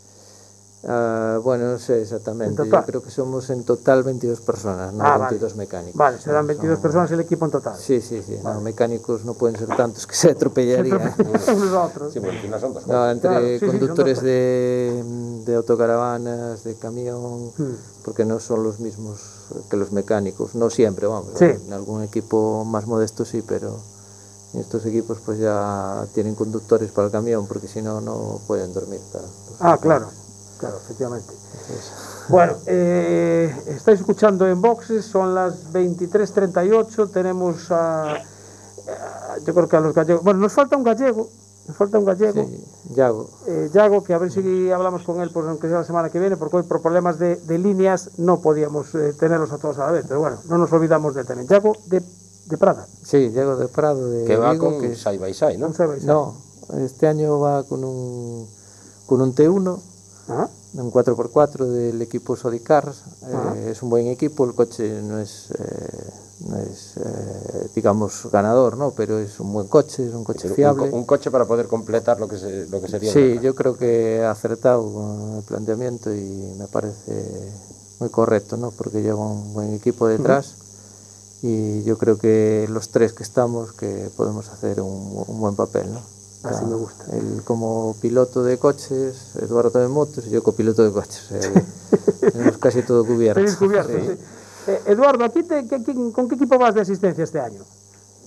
Ah, bueno, no sé exactamente. En total. Yo creo que somos en total veintidós personas, no Ah, veintidós vale. mecánicos. Vale, serán No, veintidós son- personas el equipo en total. Sí, sí, sí. No, mecánicos no pueden ser tantos que se atropellarían. Unos a otros. Sí, porque al final son dos No, coches. entre Claro, sí, sí, son conductores dos. de, de autocaravanas, de camión, Hmm. porque no son los mismos que los mecánicos. No siempre, vamos. Sí. En algún equipo más modesto sí, pero en estos equipos pues ya tienen conductores para el camión, porque si no, no pueden dormir. Claro. Ah, claro, claro, efectivamente. Bueno, eh, estáis escuchando en Boxes, son las veintitrés treinta y ocho, tenemos a, a- yo creo que a los gallegos, bueno, nos falta un gallego, nos falta un gallego, Sí, Yago. eh, Yago, que a ver si hablamos con él, pues aunque sea la semana que viene, porque hoy por problemas de, de líneas no podíamos eh, tenerlos a todos a la vez, pero bueno, no nos olvidamos de tener. Yago de, de Prada, Sí, Yago de Prado de Que va Vigo, con que es- side by side, ¿no? ¿no sabéis? No, este año va con un, con un T uno, Ajá. un cuatro por cuatro del equipo Sodicars. Ajá. Eh, es un buen equipo, el coche no es, eh, no es eh, digamos, ganador, ¿no? Pero es un buen coche, es un coche Un, fiable. co- un coche para poder completar lo que, se, lo que sería. Sí, una- yo creo que ha acertado con el planteamiento y me parece muy correcto, ¿no? Porque lleva un buen equipo detrás y yo creo que los tres que estamos que podemos hacer un, un buen papel, ¿no? Así me gusta. Él como piloto de coches, Eduardo de motos y yo copiloto de coches. O sea, que tenemos casi todo cubierto. Tenéis cubierto, Sí. sí. Eh, Eduardo, ¿aquí te- qué- qué- ¿con qué equipo vas de asistencia este año?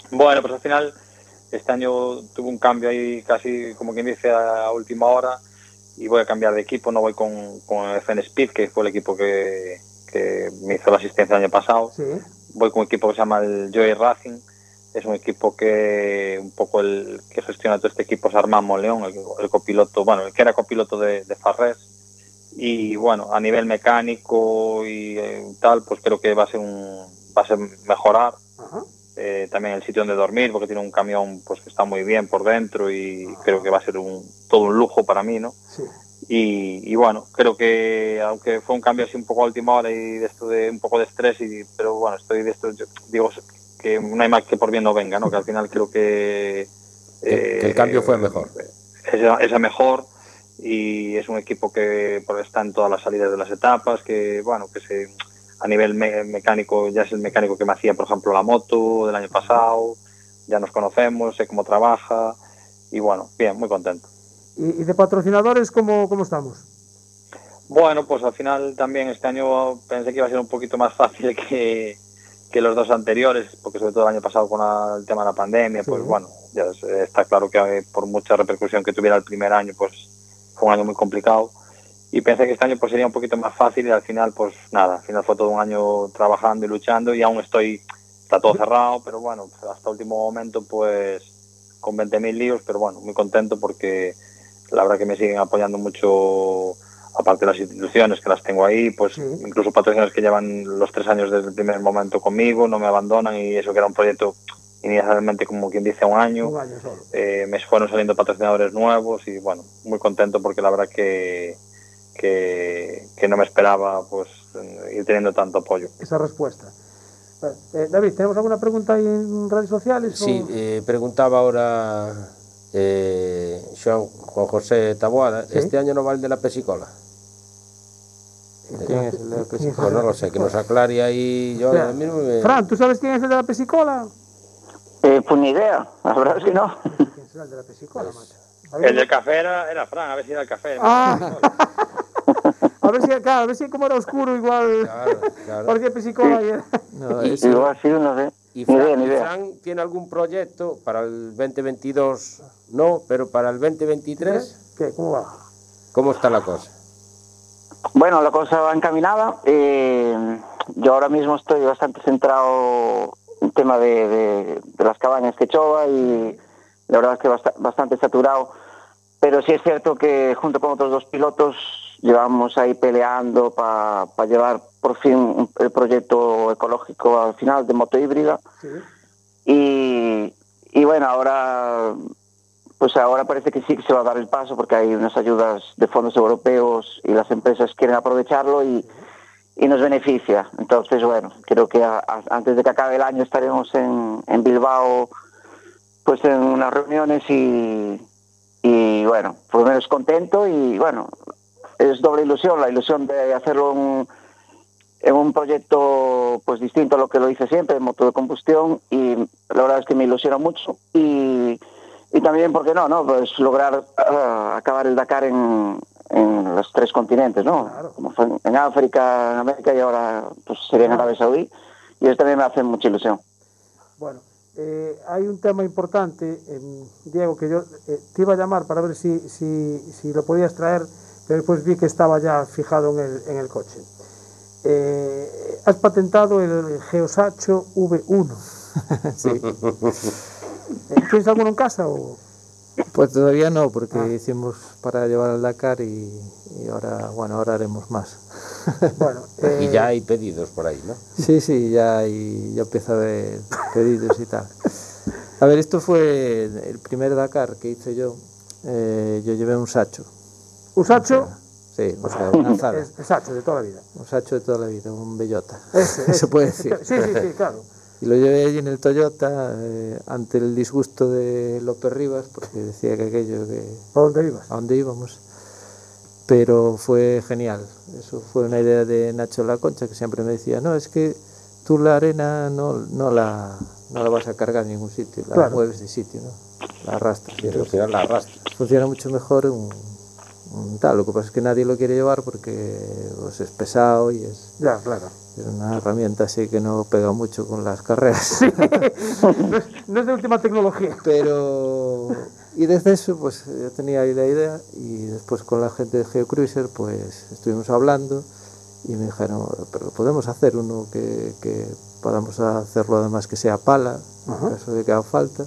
Bueno, pues al final este año tuve un cambio ahí casi, como quien dice, a última hora y voy a cambiar de equipo, no voy con, con F N Speed, que fue el equipo que, que me hizo la asistencia el año pasado. Sí. Voy con un equipo que se llama el Joy Racing, es un equipo que un poco el que gestiona todo este equipo es Armand Moleón, el, el copiloto, bueno, el que era copiloto de, de Farrés. Y bueno, a nivel mecánico y eh, tal, pues creo que va a ser un va a ser mejorar. Ajá. Eh, también el sitio donde dormir, porque tiene un camión pues que está muy bien por dentro y Ajá. creo que va a ser un todo un lujo para mí, ¿no? Sí. Y, y bueno, creo que aunque fue un cambio así un poco a última hora y de esto de un poco de estrés, y, pero bueno, estoy de esto, yo digo que no hay más que por bien no venga, ¿no? Que al final creo que... Que, eh, que el cambio fue mejor. Es, es mejor y es un equipo que pues, está en todas las salidas de las etapas, que bueno, que se... A nivel me mecánico, ya es el mecánico que me hacía, por ejemplo, la moto del año pasado, ya nos conocemos, sé cómo trabaja y bueno, bien, muy contento. ¿Y, y de patrocinadores cómo, cómo estamos? Bueno, pues al final también este año pensé que iba a ser un poquito más fácil que, que los dos anteriores, porque sobre todo el año pasado con la, el tema de la pandemia, sí. Pues bueno, ya está claro que por mucha repercusión que tuviera el primer año, pues fue un año muy complicado. Y pensé que este año pues sería un poquito más fácil y al final pues nada, al final fue todo un año trabajando y luchando y aún estoy, está todo cerrado, pero bueno, hasta último momento pues con veinte mil líos, pero bueno, muy contento porque la verdad que me siguen apoyando mucho, aparte de las instituciones que las tengo ahí, pues sí. Incluso patrocinadores que llevan los tres años desde el primer momento conmigo, no me abandonan y eso que era un proyecto inicialmente como quien dice un año, un año solo. Eh, me fueron saliendo patrocinadores nuevos y bueno, muy contento porque la verdad que Que, que no me esperaba pues ir teniendo tanto apoyo. Esa respuesta. Eh, David, ¿tenemos alguna pregunta ahí en redes sociales? Sí, o... eh, preguntaba ahora eh, Juan, Juan José Taboada, ¿sí? ¿Este año no va el de la pesicola? ¿Quién es el de la pesicola? Pues no lo sé, que nos aclare ahí. Yo, o sea, a mí no me... Fran, ¿tú sabes quién es el de la pesicola? Eh, pues ni idea, la verdad es que no. ¿Quién será el de la pesicola, pues... macho? El del café era, era Fran, a ver si era el café. Ah. A ver si, claro, a ver si como era oscuro igual. Claro, claro. Parecía pesicola sí. y era. No, eso... Igual sí, no sé. ¿Y Fran, ni idea, ni idea. Fran tiene algún proyecto para el veinte veintidós? No, pero para el veinte veintitrés. ¿Qué? ¿Cómo va? ¿Cómo está la cosa? Bueno, la cosa va encaminada. Eh, yo ahora mismo estoy bastante centrado en el tema de, de, de las cabañas que chova y la verdad es que bast bastante saturado. Pero sí es cierto que junto con otros dos pilotos llevamos ahí peleando para pa llevar por fin el proyecto ecológico al final de moto híbrida. Sí. Y, y bueno, ahora pues ahora parece que sí que se va a dar el paso porque hay unas ayudas de fondos europeos y las empresas quieren aprovecharlo y, y nos beneficia. Entonces, bueno, creo que a, a, antes de que acabe el año estaremos en, en Bilbao pues en unas reuniones y... Y bueno, por lo menos contento y bueno, es doble ilusión, la ilusión de hacerlo en, en un proyecto pues distinto a lo que lo hice siempre, en moto de combustión y la verdad es que me ilusiona mucho y, y también, ¿por qué no? no? Pues lograr uh, acabar el Dakar en, en los tres continentes, ¿no? Claro. Como fue en África, en América y ahora pues sería en Arabia Saudí y eso también me hace mucha ilusión. Bueno. Eh, hay un tema importante, eh, Diego, que yo eh, te iba a llamar para ver si, si, si lo podías traer, pero después vi que estaba ya fijado en el, en el coche. Eh, has patentado el Geosacho V uno. Sí. eh, ¿Tienes alguno en casa o...? Pues todavía no, porque ah. hicimos para llevar al Dakar y, y ahora, bueno, ahora haremos más. Bueno, eh... y ya hay pedidos por ahí, ¿no? Sí, sí, ya hay, ya empieza a haber pedidos y tal. A ver, esto fue el primer Dakar que hice yo. Eh, yo llevé un Sacho. ¿Un Sacho? O sea, sí, o sea, una azada. Es, es Sacho de toda la vida. Un Sacho de toda la vida, un bellota. Ese, ese, se puede ese, decir. Sí, sí, sí, claro. Y lo llevé allí en el Toyota eh, ante el disgusto de López Rivas, porque decía que aquello que... ¿A dónde ibas? A dónde íbamos. Pero fue genial. Eso fue una idea de Nacho La Concha, que siempre me decía, no, es que tú la arena no, no, la, no la vas a cargar en ningún sitio, la claro. mueves de sitio, ¿no? La arrastras. Sí, al final la arrastras. Funciona mucho mejor un, un tal. Lo que pasa es que nadie lo quiere llevar porque pues, es pesado y es... Ya, claro. Es una herramienta así que no pega mucho con las carreras. Sí. no, es, no es de última tecnología. Pero... Y desde eso, pues yo tenía ahí la idea y después con la gente de GeoCruiser, pues estuvimos hablando y me dijeron, pero podemos hacer uno que, que podamos hacerlo además que sea pala, en caso de que haga falta,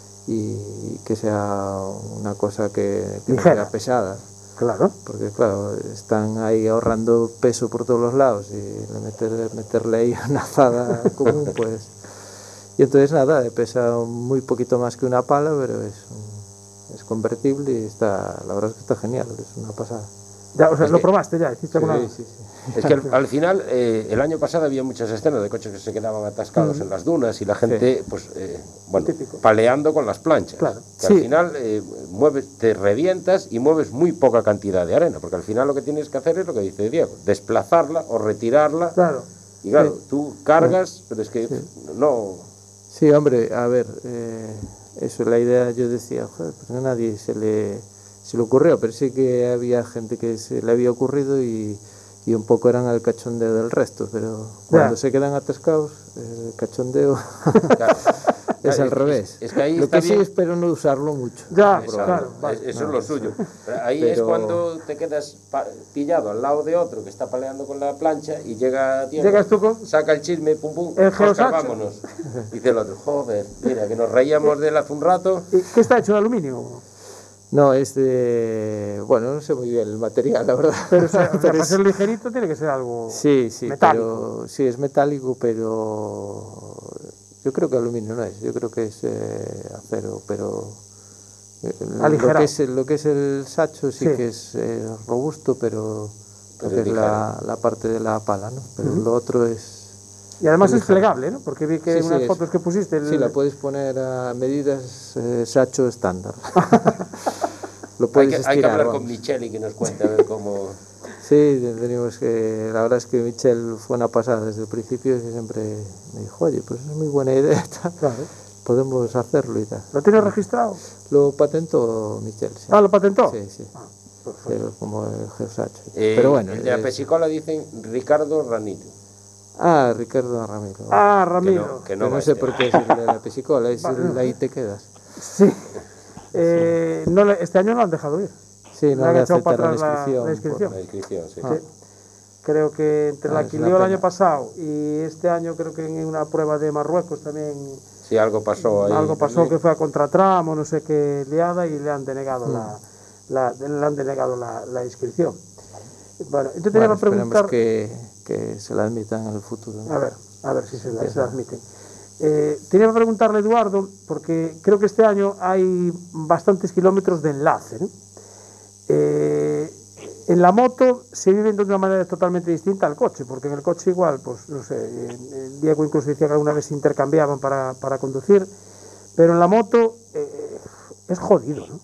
y que sea una cosa que, que no sea pesada. Claro. Porque claro, están ahí ahorrando peso por todos los lados y meter, meterle ahí una azada común, pues... Y entonces nada, pesa muy poquito más que una pala, pero es, un, es convertible y está, la verdad es que está genial, es una pasada. Ya, o sea, es lo que, probaste ya, hiciste sí, alguna... sí, sí. Es que al, al final, eh, el año pasado había muchas escenas de coches que se quedaban atascados mm. en las dunas y la gente, sí. pues, eh, bueno, Típico. paleando con las planchas. Claro. Que sí. al final eh, mueves, te revientas y mueves muy poca cantidad de arena, porque al final lo que tienes que hacer es lo que dice Diego, desplazarla o retirarla. Claro. Y claro, sí. tú cargas, sí. pero es que sí. no... Sí, hombre, a ver, eh, eso, la idea, yo decía, joder, pues a nadie se le, se le ocurrió, pero sí que había gente que se le había ocurrido y... y un poco eran el cachondeo del resto, pero cuando ya. se quedan atascados, el cachondeo claro. es al revés. Es, es que ahí lo está que bien. sí espero no usarlo mucho. Ya, claro, vale. es, eso no, es lo eso. suyo. Pero ahí pero... es cuando te quedas pillado al lado de otro que está paleando con la plancha y llega Diego, llegas tú con... saca el chisme, pum pum, el Oscar, vámonos. Dice el otro, joder, mira, que nos reíamos de él hace un rato. ¿Y qué está hecho de aluminio? No, es de... Bueno, no sé muy bien el material, la verdad. Pero, o sea, o sea, para es... ser ligerito tiene que ser algo sí, sí, metálico. Pero, sí, es metálico, pero... Yo creo que aluminio no es, yo creo que es eh, acero, pero... Eh, lo, que es, lo que es el sacho sí, sí. que es eh, robusto, pero... Lo que es la, la parte de la pala, ¿no? Pero uh-huh. lo otro es... Y además es plegable, ¿no? Porque vi que sí, en unas sí, fotos es, que pusiste... El... Sí, la puedes poner a medidas eh, sacho estándar. Lo puedes hay, que, estirar, hay que hablar vamos. con Micheli que nos cuente a ver cómo... Sí, tenemos que... La verdad es que Michel fue una pasada desde el principio y siempre me dijo, oye, pues es muy buena idea, claro. podemos hacerlo y tal. ¿Lo tienes registrado? Lo patentó Michel, sí. Ah, ¿lo patentó? Sí, sí. Ah, pero como el Geosacho. Eh, pero bueno... El de la es... Pesicola dicen Ricardo Ranillo. Ah, Ricardo Ramiro. Ah, Ramiro. Que no, que no, no sé por qué es el de la Pesicola, es el ahí te quedas. Sí. Eh, no le, este año no lo han dejado ir. Sí, no le, le han echado aceptaron para la inscripción. La, la inscripción. Por... La inscripción, sí. Ah. sí. Creo que entre ah, la que dio el año pasado y este año creo que en una prueba de Marruecos también... Sí, algo pasó ahí. Algo pasó también. Que fue a contratramo, no sé qué liada y le han denegado mm. la, la, le han denegado la, la inscripción. Bueno, yo tenía bueno, que preguntar... que, que se la admitan en el futuro, ¿no? A ver, a ver si se la, se la admiten. Eh, tenía que preguntarle a Eduardo, porque creo que este año hay bastantes kilómetros de enlace, ¿no? Eh, en la moto se viven de una manera totalmente distinta al coche, porque en el coche igual, pues no sé, eh, Diego incluso decía que alguna vez se intercambiaban para, para conducir, pero en la moto eh, es jodido, ¿no?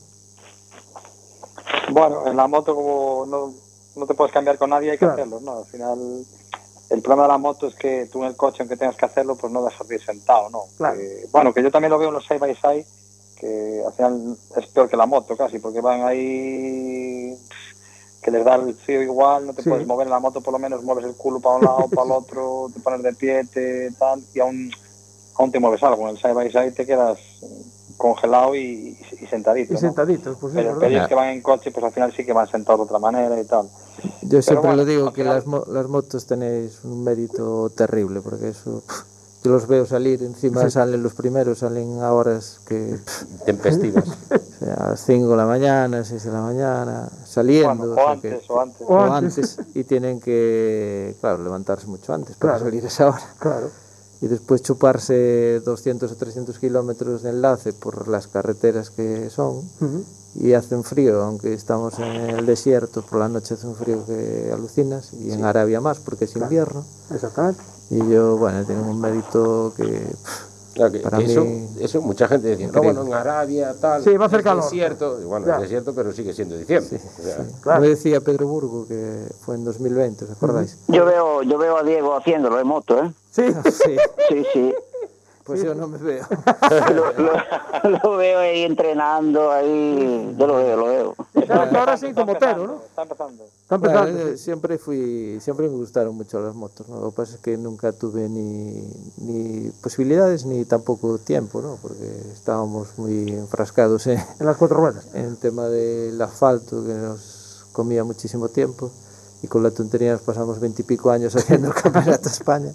Bueno, en la moto como no, no te puedes cambiar con nadie, hay que claro. hacerlo, ¿no? Al final, el problema de la moto es que tú en el coche, aunque tengas que hacerlo, pues no dejas de ir sentado, ¿no? Claro. Que, bueno, que yo también lo veo en los side by side, que al final es peor que la moto casi, porque van ahí que les da el frío igual, no te sí. puedes mover en la moto, por lo menos mueves el culo para un lado, para el otro, te pones de pie, te tal, y aún, aún te mueves algo. En el side by side te quedas congelado y, y sentadito. Y ¿no? sentadito, pues sí, pero aquellos que van en coche, pues al final sí que van sentados de otra manera y tal. Yo siempre bueno, lo digo, que final... las, mo las motos tenéis un mérito terrible, porque eso... Yo los veo salir, encima sí. salen los primeros, salen a horas que... Tempestivas. O sea, a las cinco de la mañana, seis de la mañana, saliendo. Bueno, o, o, antes, que, o antes. O antes. Y tienen que, claro, levantarse mucho antes para claro. salir a esa hora. Claro. Y después chuparse doscientos o trescientos kilómetros de enlace por las carreteras que son. Uh-huh. Y hacen frío, aunque estamos en el desierto, por la noche hace un frío que alucinas. Y sí. en Arabia más, porque es claro. invierno. Exactamente. Y yo, bueno, tengo un mérito que... Claro, que, para que mí, eso, eso mucha gente decía, no, bueno, en Arabia, tal, sí, va a hacer calor. Desierto, y bueno, es desierto, pero sigue siendo diciembre. Sí, o sea, sí. Claro. Me decía Pedro Burgo que fue en dos mil veinte, ¿os acordáis? Yo veo, yo veo a Diego haciéndolo en moto, ¿eh? Sí, sí. Sí, sí. Pues sí, yo sí. no me veo. lo, lo- lo veo ahí entrenando, ahí, yo lo veo, lo veo. Claro, que ahora se hizo motero, ¿no? Está empezando. Está Bueno, empezando. eh, sí. siempre fui, siempre me gustaron mucho las motos, ¿no? Lo que pasa es que nunca tuve ni, ni posibilidades ni tampoco tiempo, ¿no? Porque estábamos muy enfrascados en, En las cuatro ruedas. en el tema del asfalto, que nos comía muchísimo tiempo, y con la tontería nos pasamos veintipico años haciendo el campeonato de España.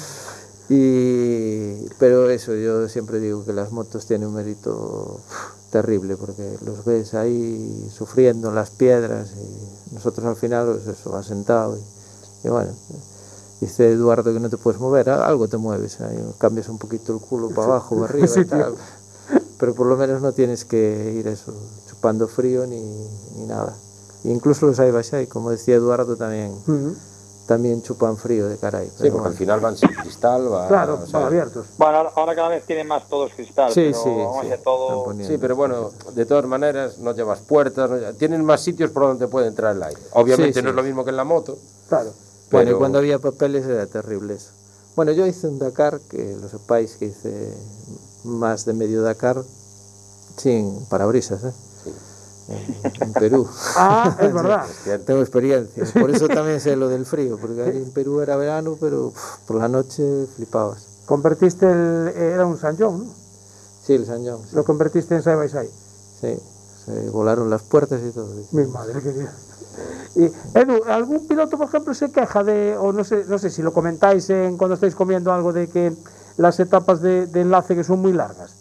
Y, pero eso, yo siempre digo que las motos tienen un mérito uf, terrible, porque los ves ahí sufriendo en las piedras y nosotros al final, pues eso, vas sentado y, y bueno, dice Eduardo que no te puedes mover, a- algo te mueves, ahí cambias un poquito el culo para abajo, para arriba Sí, y tal, pero por lo menos no tienes que ir eso, chupando frío ni, ni nada. E incluso los Aibashai, como decía Eduardo, también, Ujú. también chupan frío de caray. Sí, pero porque al bueno. final van sin cristal, va, Claro, o sea, van abiertos. Bueno, ahora, ahora cada vez tienen más todos cristal, Sí, pero sí, aún sí, así todo... están poniendo. Sí, pero bueno, de todas maneras no llevas puertas, no lle- tienen más sitios por donde puede entrar el aire. Obviamente Sí, sí. no es lo mismo que en la moto, Claro. Bueno, pero y cuando había papeles era terrible eso. Bueno, yo hice un Dakar, que lo sepáis, que hice más de medio Dakar sin parabrisas, ¿eh? En, en Perú. Ah, es verdad. Tengo experiencia, por eso también sé lo del frío, porque ahí en Perú era verano, pero uf, por la noche flipabas. Convertiste el. Era un San John, ¿no? Sí, el San John, sí, Lo convertiste en side by side. sí, se volaron las puertas y todo. Mi madre querida. Y, Edu, ¿algún piloto, por ejemplo, se queja de, o no sé, no sé si lo comentáis en, cuando estáis comiendo algo, de que las etapas de, de enlace que son muy largas?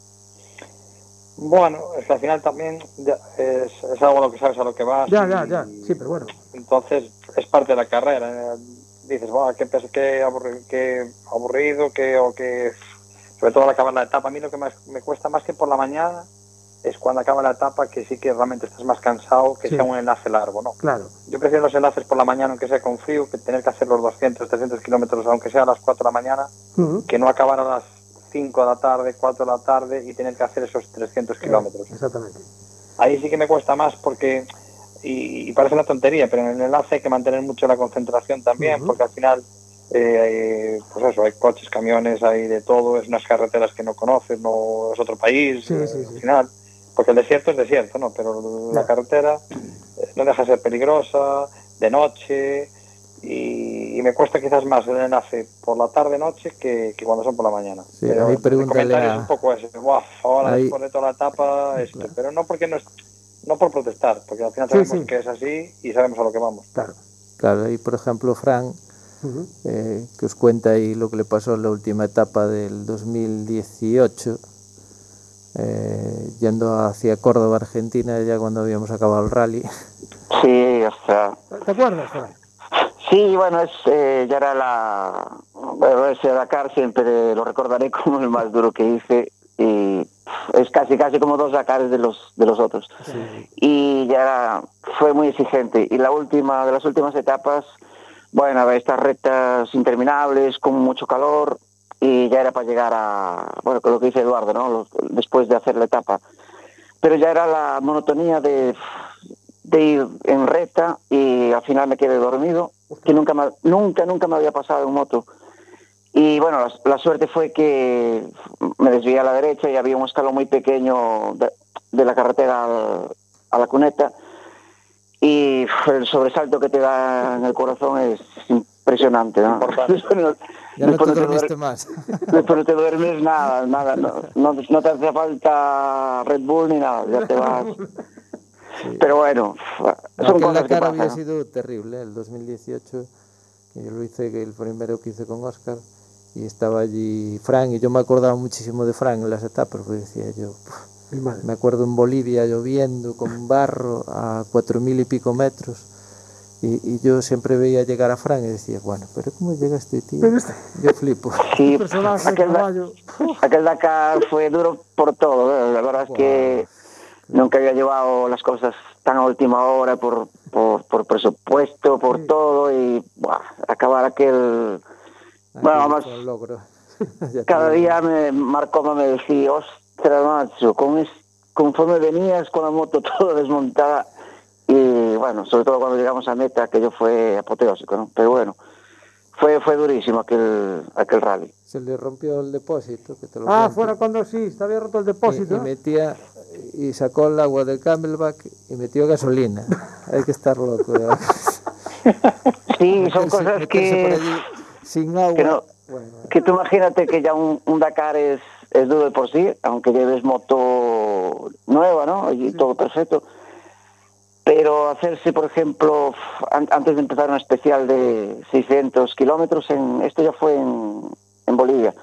Bueno, es que al final también ya es, es algo a lo que sabes, a lo que vas. Ya, y- ya, ya. Sí, pero bueno. Entonces es parte de la carrera. eh, Dices, "Buah, qué, pes- qué, aburri- qué aburrido, qué, o qué... Sobre todo al acabar la etapa. A mí lo que más me cuesta más que por la mañana es cuando acaba la etapa, que sí que realmente estás más cansado, que Sí. sea un enlace largo, ¿no? Claro. Yo prefiero los enlaces por la mañana, aunque sea con frío, que tener que hacer los doscientos, trescientos kilómetros, aunque sea a las cuatro de la mañana, Ujú. que no acabar a las cinco de la tarde, cuatro de la tarde y tener que hacer esos trescientos kilómetros. Exactamente. Ahí sí que me cuesta más porque, y, y parece una tontería, pero en el enlace hay que mantener mucho la concentración también, Ujú. porque al final, eh, pues eso, hay coches, camiones, hay de todo, es unas carreteras que no conoces, no es otro país, Sí, eh, sí, sí. al final, porque el desierto es desierto, ¿no? Pero la Ya. carretera eh, no deja de ser peligrosa, de noche, y, y me cuesta quizás más el enlace por la tarde-noche que, que cuando son por la mañana. Sí, Pero ahí el pregúntale comentario a- es un poco ese, "Buah, ahora ahí- después de toda la etapa, esto", Claro. pero no porque no es, no por protestar, porque al final Sí, sabemos sí. que es así y sabemos a lo que vamos. Claro. Claro, ahí por ejemplo Fran, Ujú. eh, que os cuenta ahí lo que le pasó en la última etapa del dos mil dieciocho, eh, yendo hacia Córdoba, Argentina, ya cuando habíamos acabado el rally. Sí, o sea, ¿Te acuerdas, Fran? sí, bueno, es, eh, ya era la... Bueno, ese Dakar siempre lo recordaré como el más duro que hice y es casi casi como dos Dakares de los, de los otros. Y ya era- fue muy exigente. Y la última, de las últimas etapas, bueno, estas rectas interminables, con mucho calor, y ya era para llegar a, bueno, con lo que dice Eduardo, ¿no? Los- después de hacer la etapa. Pero ya era la monotonía de, de ir en recta y al final me quedé dormido, que nunca, me- nunca, nunca me había pasado en moto. Y bueno, la, la suerte fue que me desvié a la derecha y había un escalón muy pequeño de, de la carretera al- a la cuneta. Y el sobresalto que te da en el corazón es impresionante, ¿no? Después no, Ya no te después no te dormiste duer- más. después no te duermes nada, nada, no, no, no te hace falta Red Bull ni nada, ya te vas. Sí. Pero bueno, No, son aquel cosas que Dakar había pasan. sido terrible, ¿eh? El dos mil dieciocho, que yo lo hice, que el primero que hice con Oscar, y estaba allí Fran, y yo me acordaba muchísimo de Fran en las etapas, porque decía yo, "Puf", Mi madre. me acuerdo en Bolivia lloviendo con barro a cuatro mil y pico metros, y, y yo siempre veía llegar a Fran y decía, bueno, pero ¿cómo llega este tío? Pero este- Yo flipo. Sí, personaje, aquel, da- caballo. aquel Dakar fue duro por todo, ¿eh? La verdad es que nunca había llevado las cosas tan a última hora por, por, por presupuesto, por Sí. todo, y buah, acabar aquel... Bueno, Aquello además, fue un logro. Ya te cada digo. día me marcó, me decía, ostras, macho, con es- conforme venías con la moto toda desmontada, y bueno, sobre todo cuando llegamos a meta, aquello fue apoteósico, ¿no? Pero bueno, fue, fue durísimo aquel, aquel rally. Se le rompió el depósito. Que te lo Ah, cuento. fuera cuando sí, se había roto el depósito. Y, y metía, y sacó el agua del Camelback y metió gasolina. Hay que estar loco. ¿verdad? Sí, son Meterse- cosas meterse por que, allí sin agua. que, no, Bueno, que tú imagínate que ya un, un Dakar es, es duro de por sí, aunque lleves moto nueva, ¿no? Y todo perfecto. Pero hacerse, por ejemplo, an- antes de empezar una especial de seiscientos kilómetros, en, esto ya fue en, en Bolivia.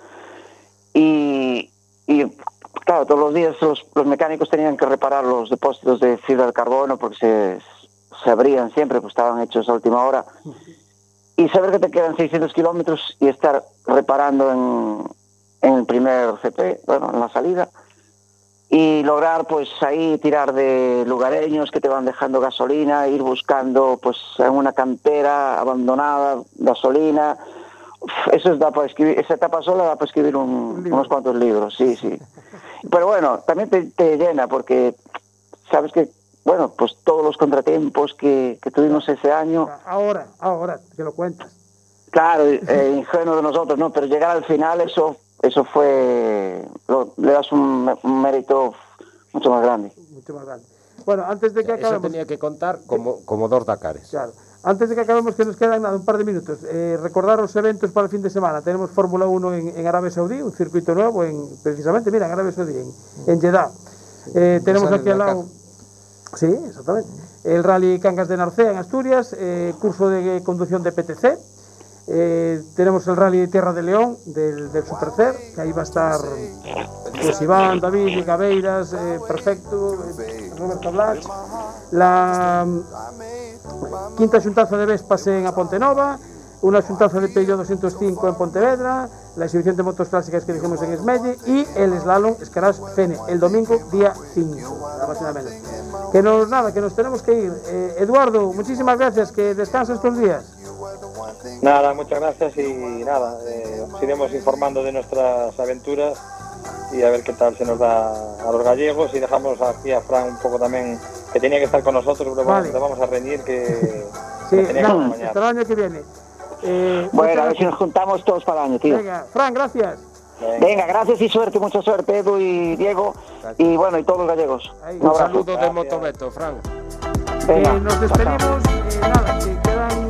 Y, y, claro, todos los días los, los mecánicos tenían que reparar los depósitos de fibra de carbono porque se, se abrían siempre, pues estaban hechos a última hora. Y saber que te quedan seiscientos kilómetros y estar reparando en, en el primer C P, bueno, en la salida, y lograr pues ahí tirar de lugareños que te van dejando gasolina, ir buscando pues en una cantera abandonada gasolina. Uf, eso da para escribir, esa etapa sola da para escribir un, Un unos cuantos libros, sí, sí. Pero bueno, también te, te llena porque sabes que, bueno, pues todos los contratiempos que, que tuvimos ese año, Ahora, ahora, que lo cuentas. claro, eh, ingenuo de nosotros, ¿no? Pero llegar al final, eso eso fue, lo, le das un, un mérito mucho más grande. Mucho más grande. Bueno, antes de que Eso acabemos... tenía que contar como, como dos Dakares. Claro. Antes de que acabemos, que nos quedan nada, un par de minutos, eh, recordar los eventos para el fin de semana. Tenemos Fórmula uno en, en Arabia Saudí, un circuito nuevo, en, precisamente, mira, en Arabia Saudí, en, en Jeddah. Eh, tenemos aquí al lado... Sí, exactamente. El Rally Cangas de Narcea en Asturias, eh, curso de conducción de P T C. Eh, tenemos el Rally de Tierra de León del, del Supercer, que ahí va a estar pues, Iván, David, Gabeiras, eh, Perfecto, eh, Roberto Blas. La mm, quinta xuntanza de Vespas en a Pontenova, una xuntanza de Peugeot doscientos cinco en Pontevedra, la exhibición de motos clásicas que dijimos en Esmelle y el slalom Escaraz Fene el domingo día cinco, nada más y nada menos. Que nos, nada, que nos tenemos que ir. Eh, Eduardo, muchísimas gracias, que descanses estos días. Nada, muchas gracias y nada, eh, os iremos informando de nuestras aventuras y a ver qué tal se nos da a los gallegos y dejamos aquí a Fran un poco también, que tenía que estar con nosotros, pero Vale. le vamos a reñir que, Sí, que tenía que nada, acompañar. hasta el año que viene. Eh, Bueno, muchas a ver si nos gracias. juntamos todos para el año, tío. Venga, Fran, gracias. Venga. Venga, gracias y suerte, mucha suerte, Edu y Diego, y bueno, y todos los gallegos. Ahí. Un Un abrazo. saludo de Motobeto, Fran. Que Venga, nos chao, chao. despedimos. Eh, nada, que quedan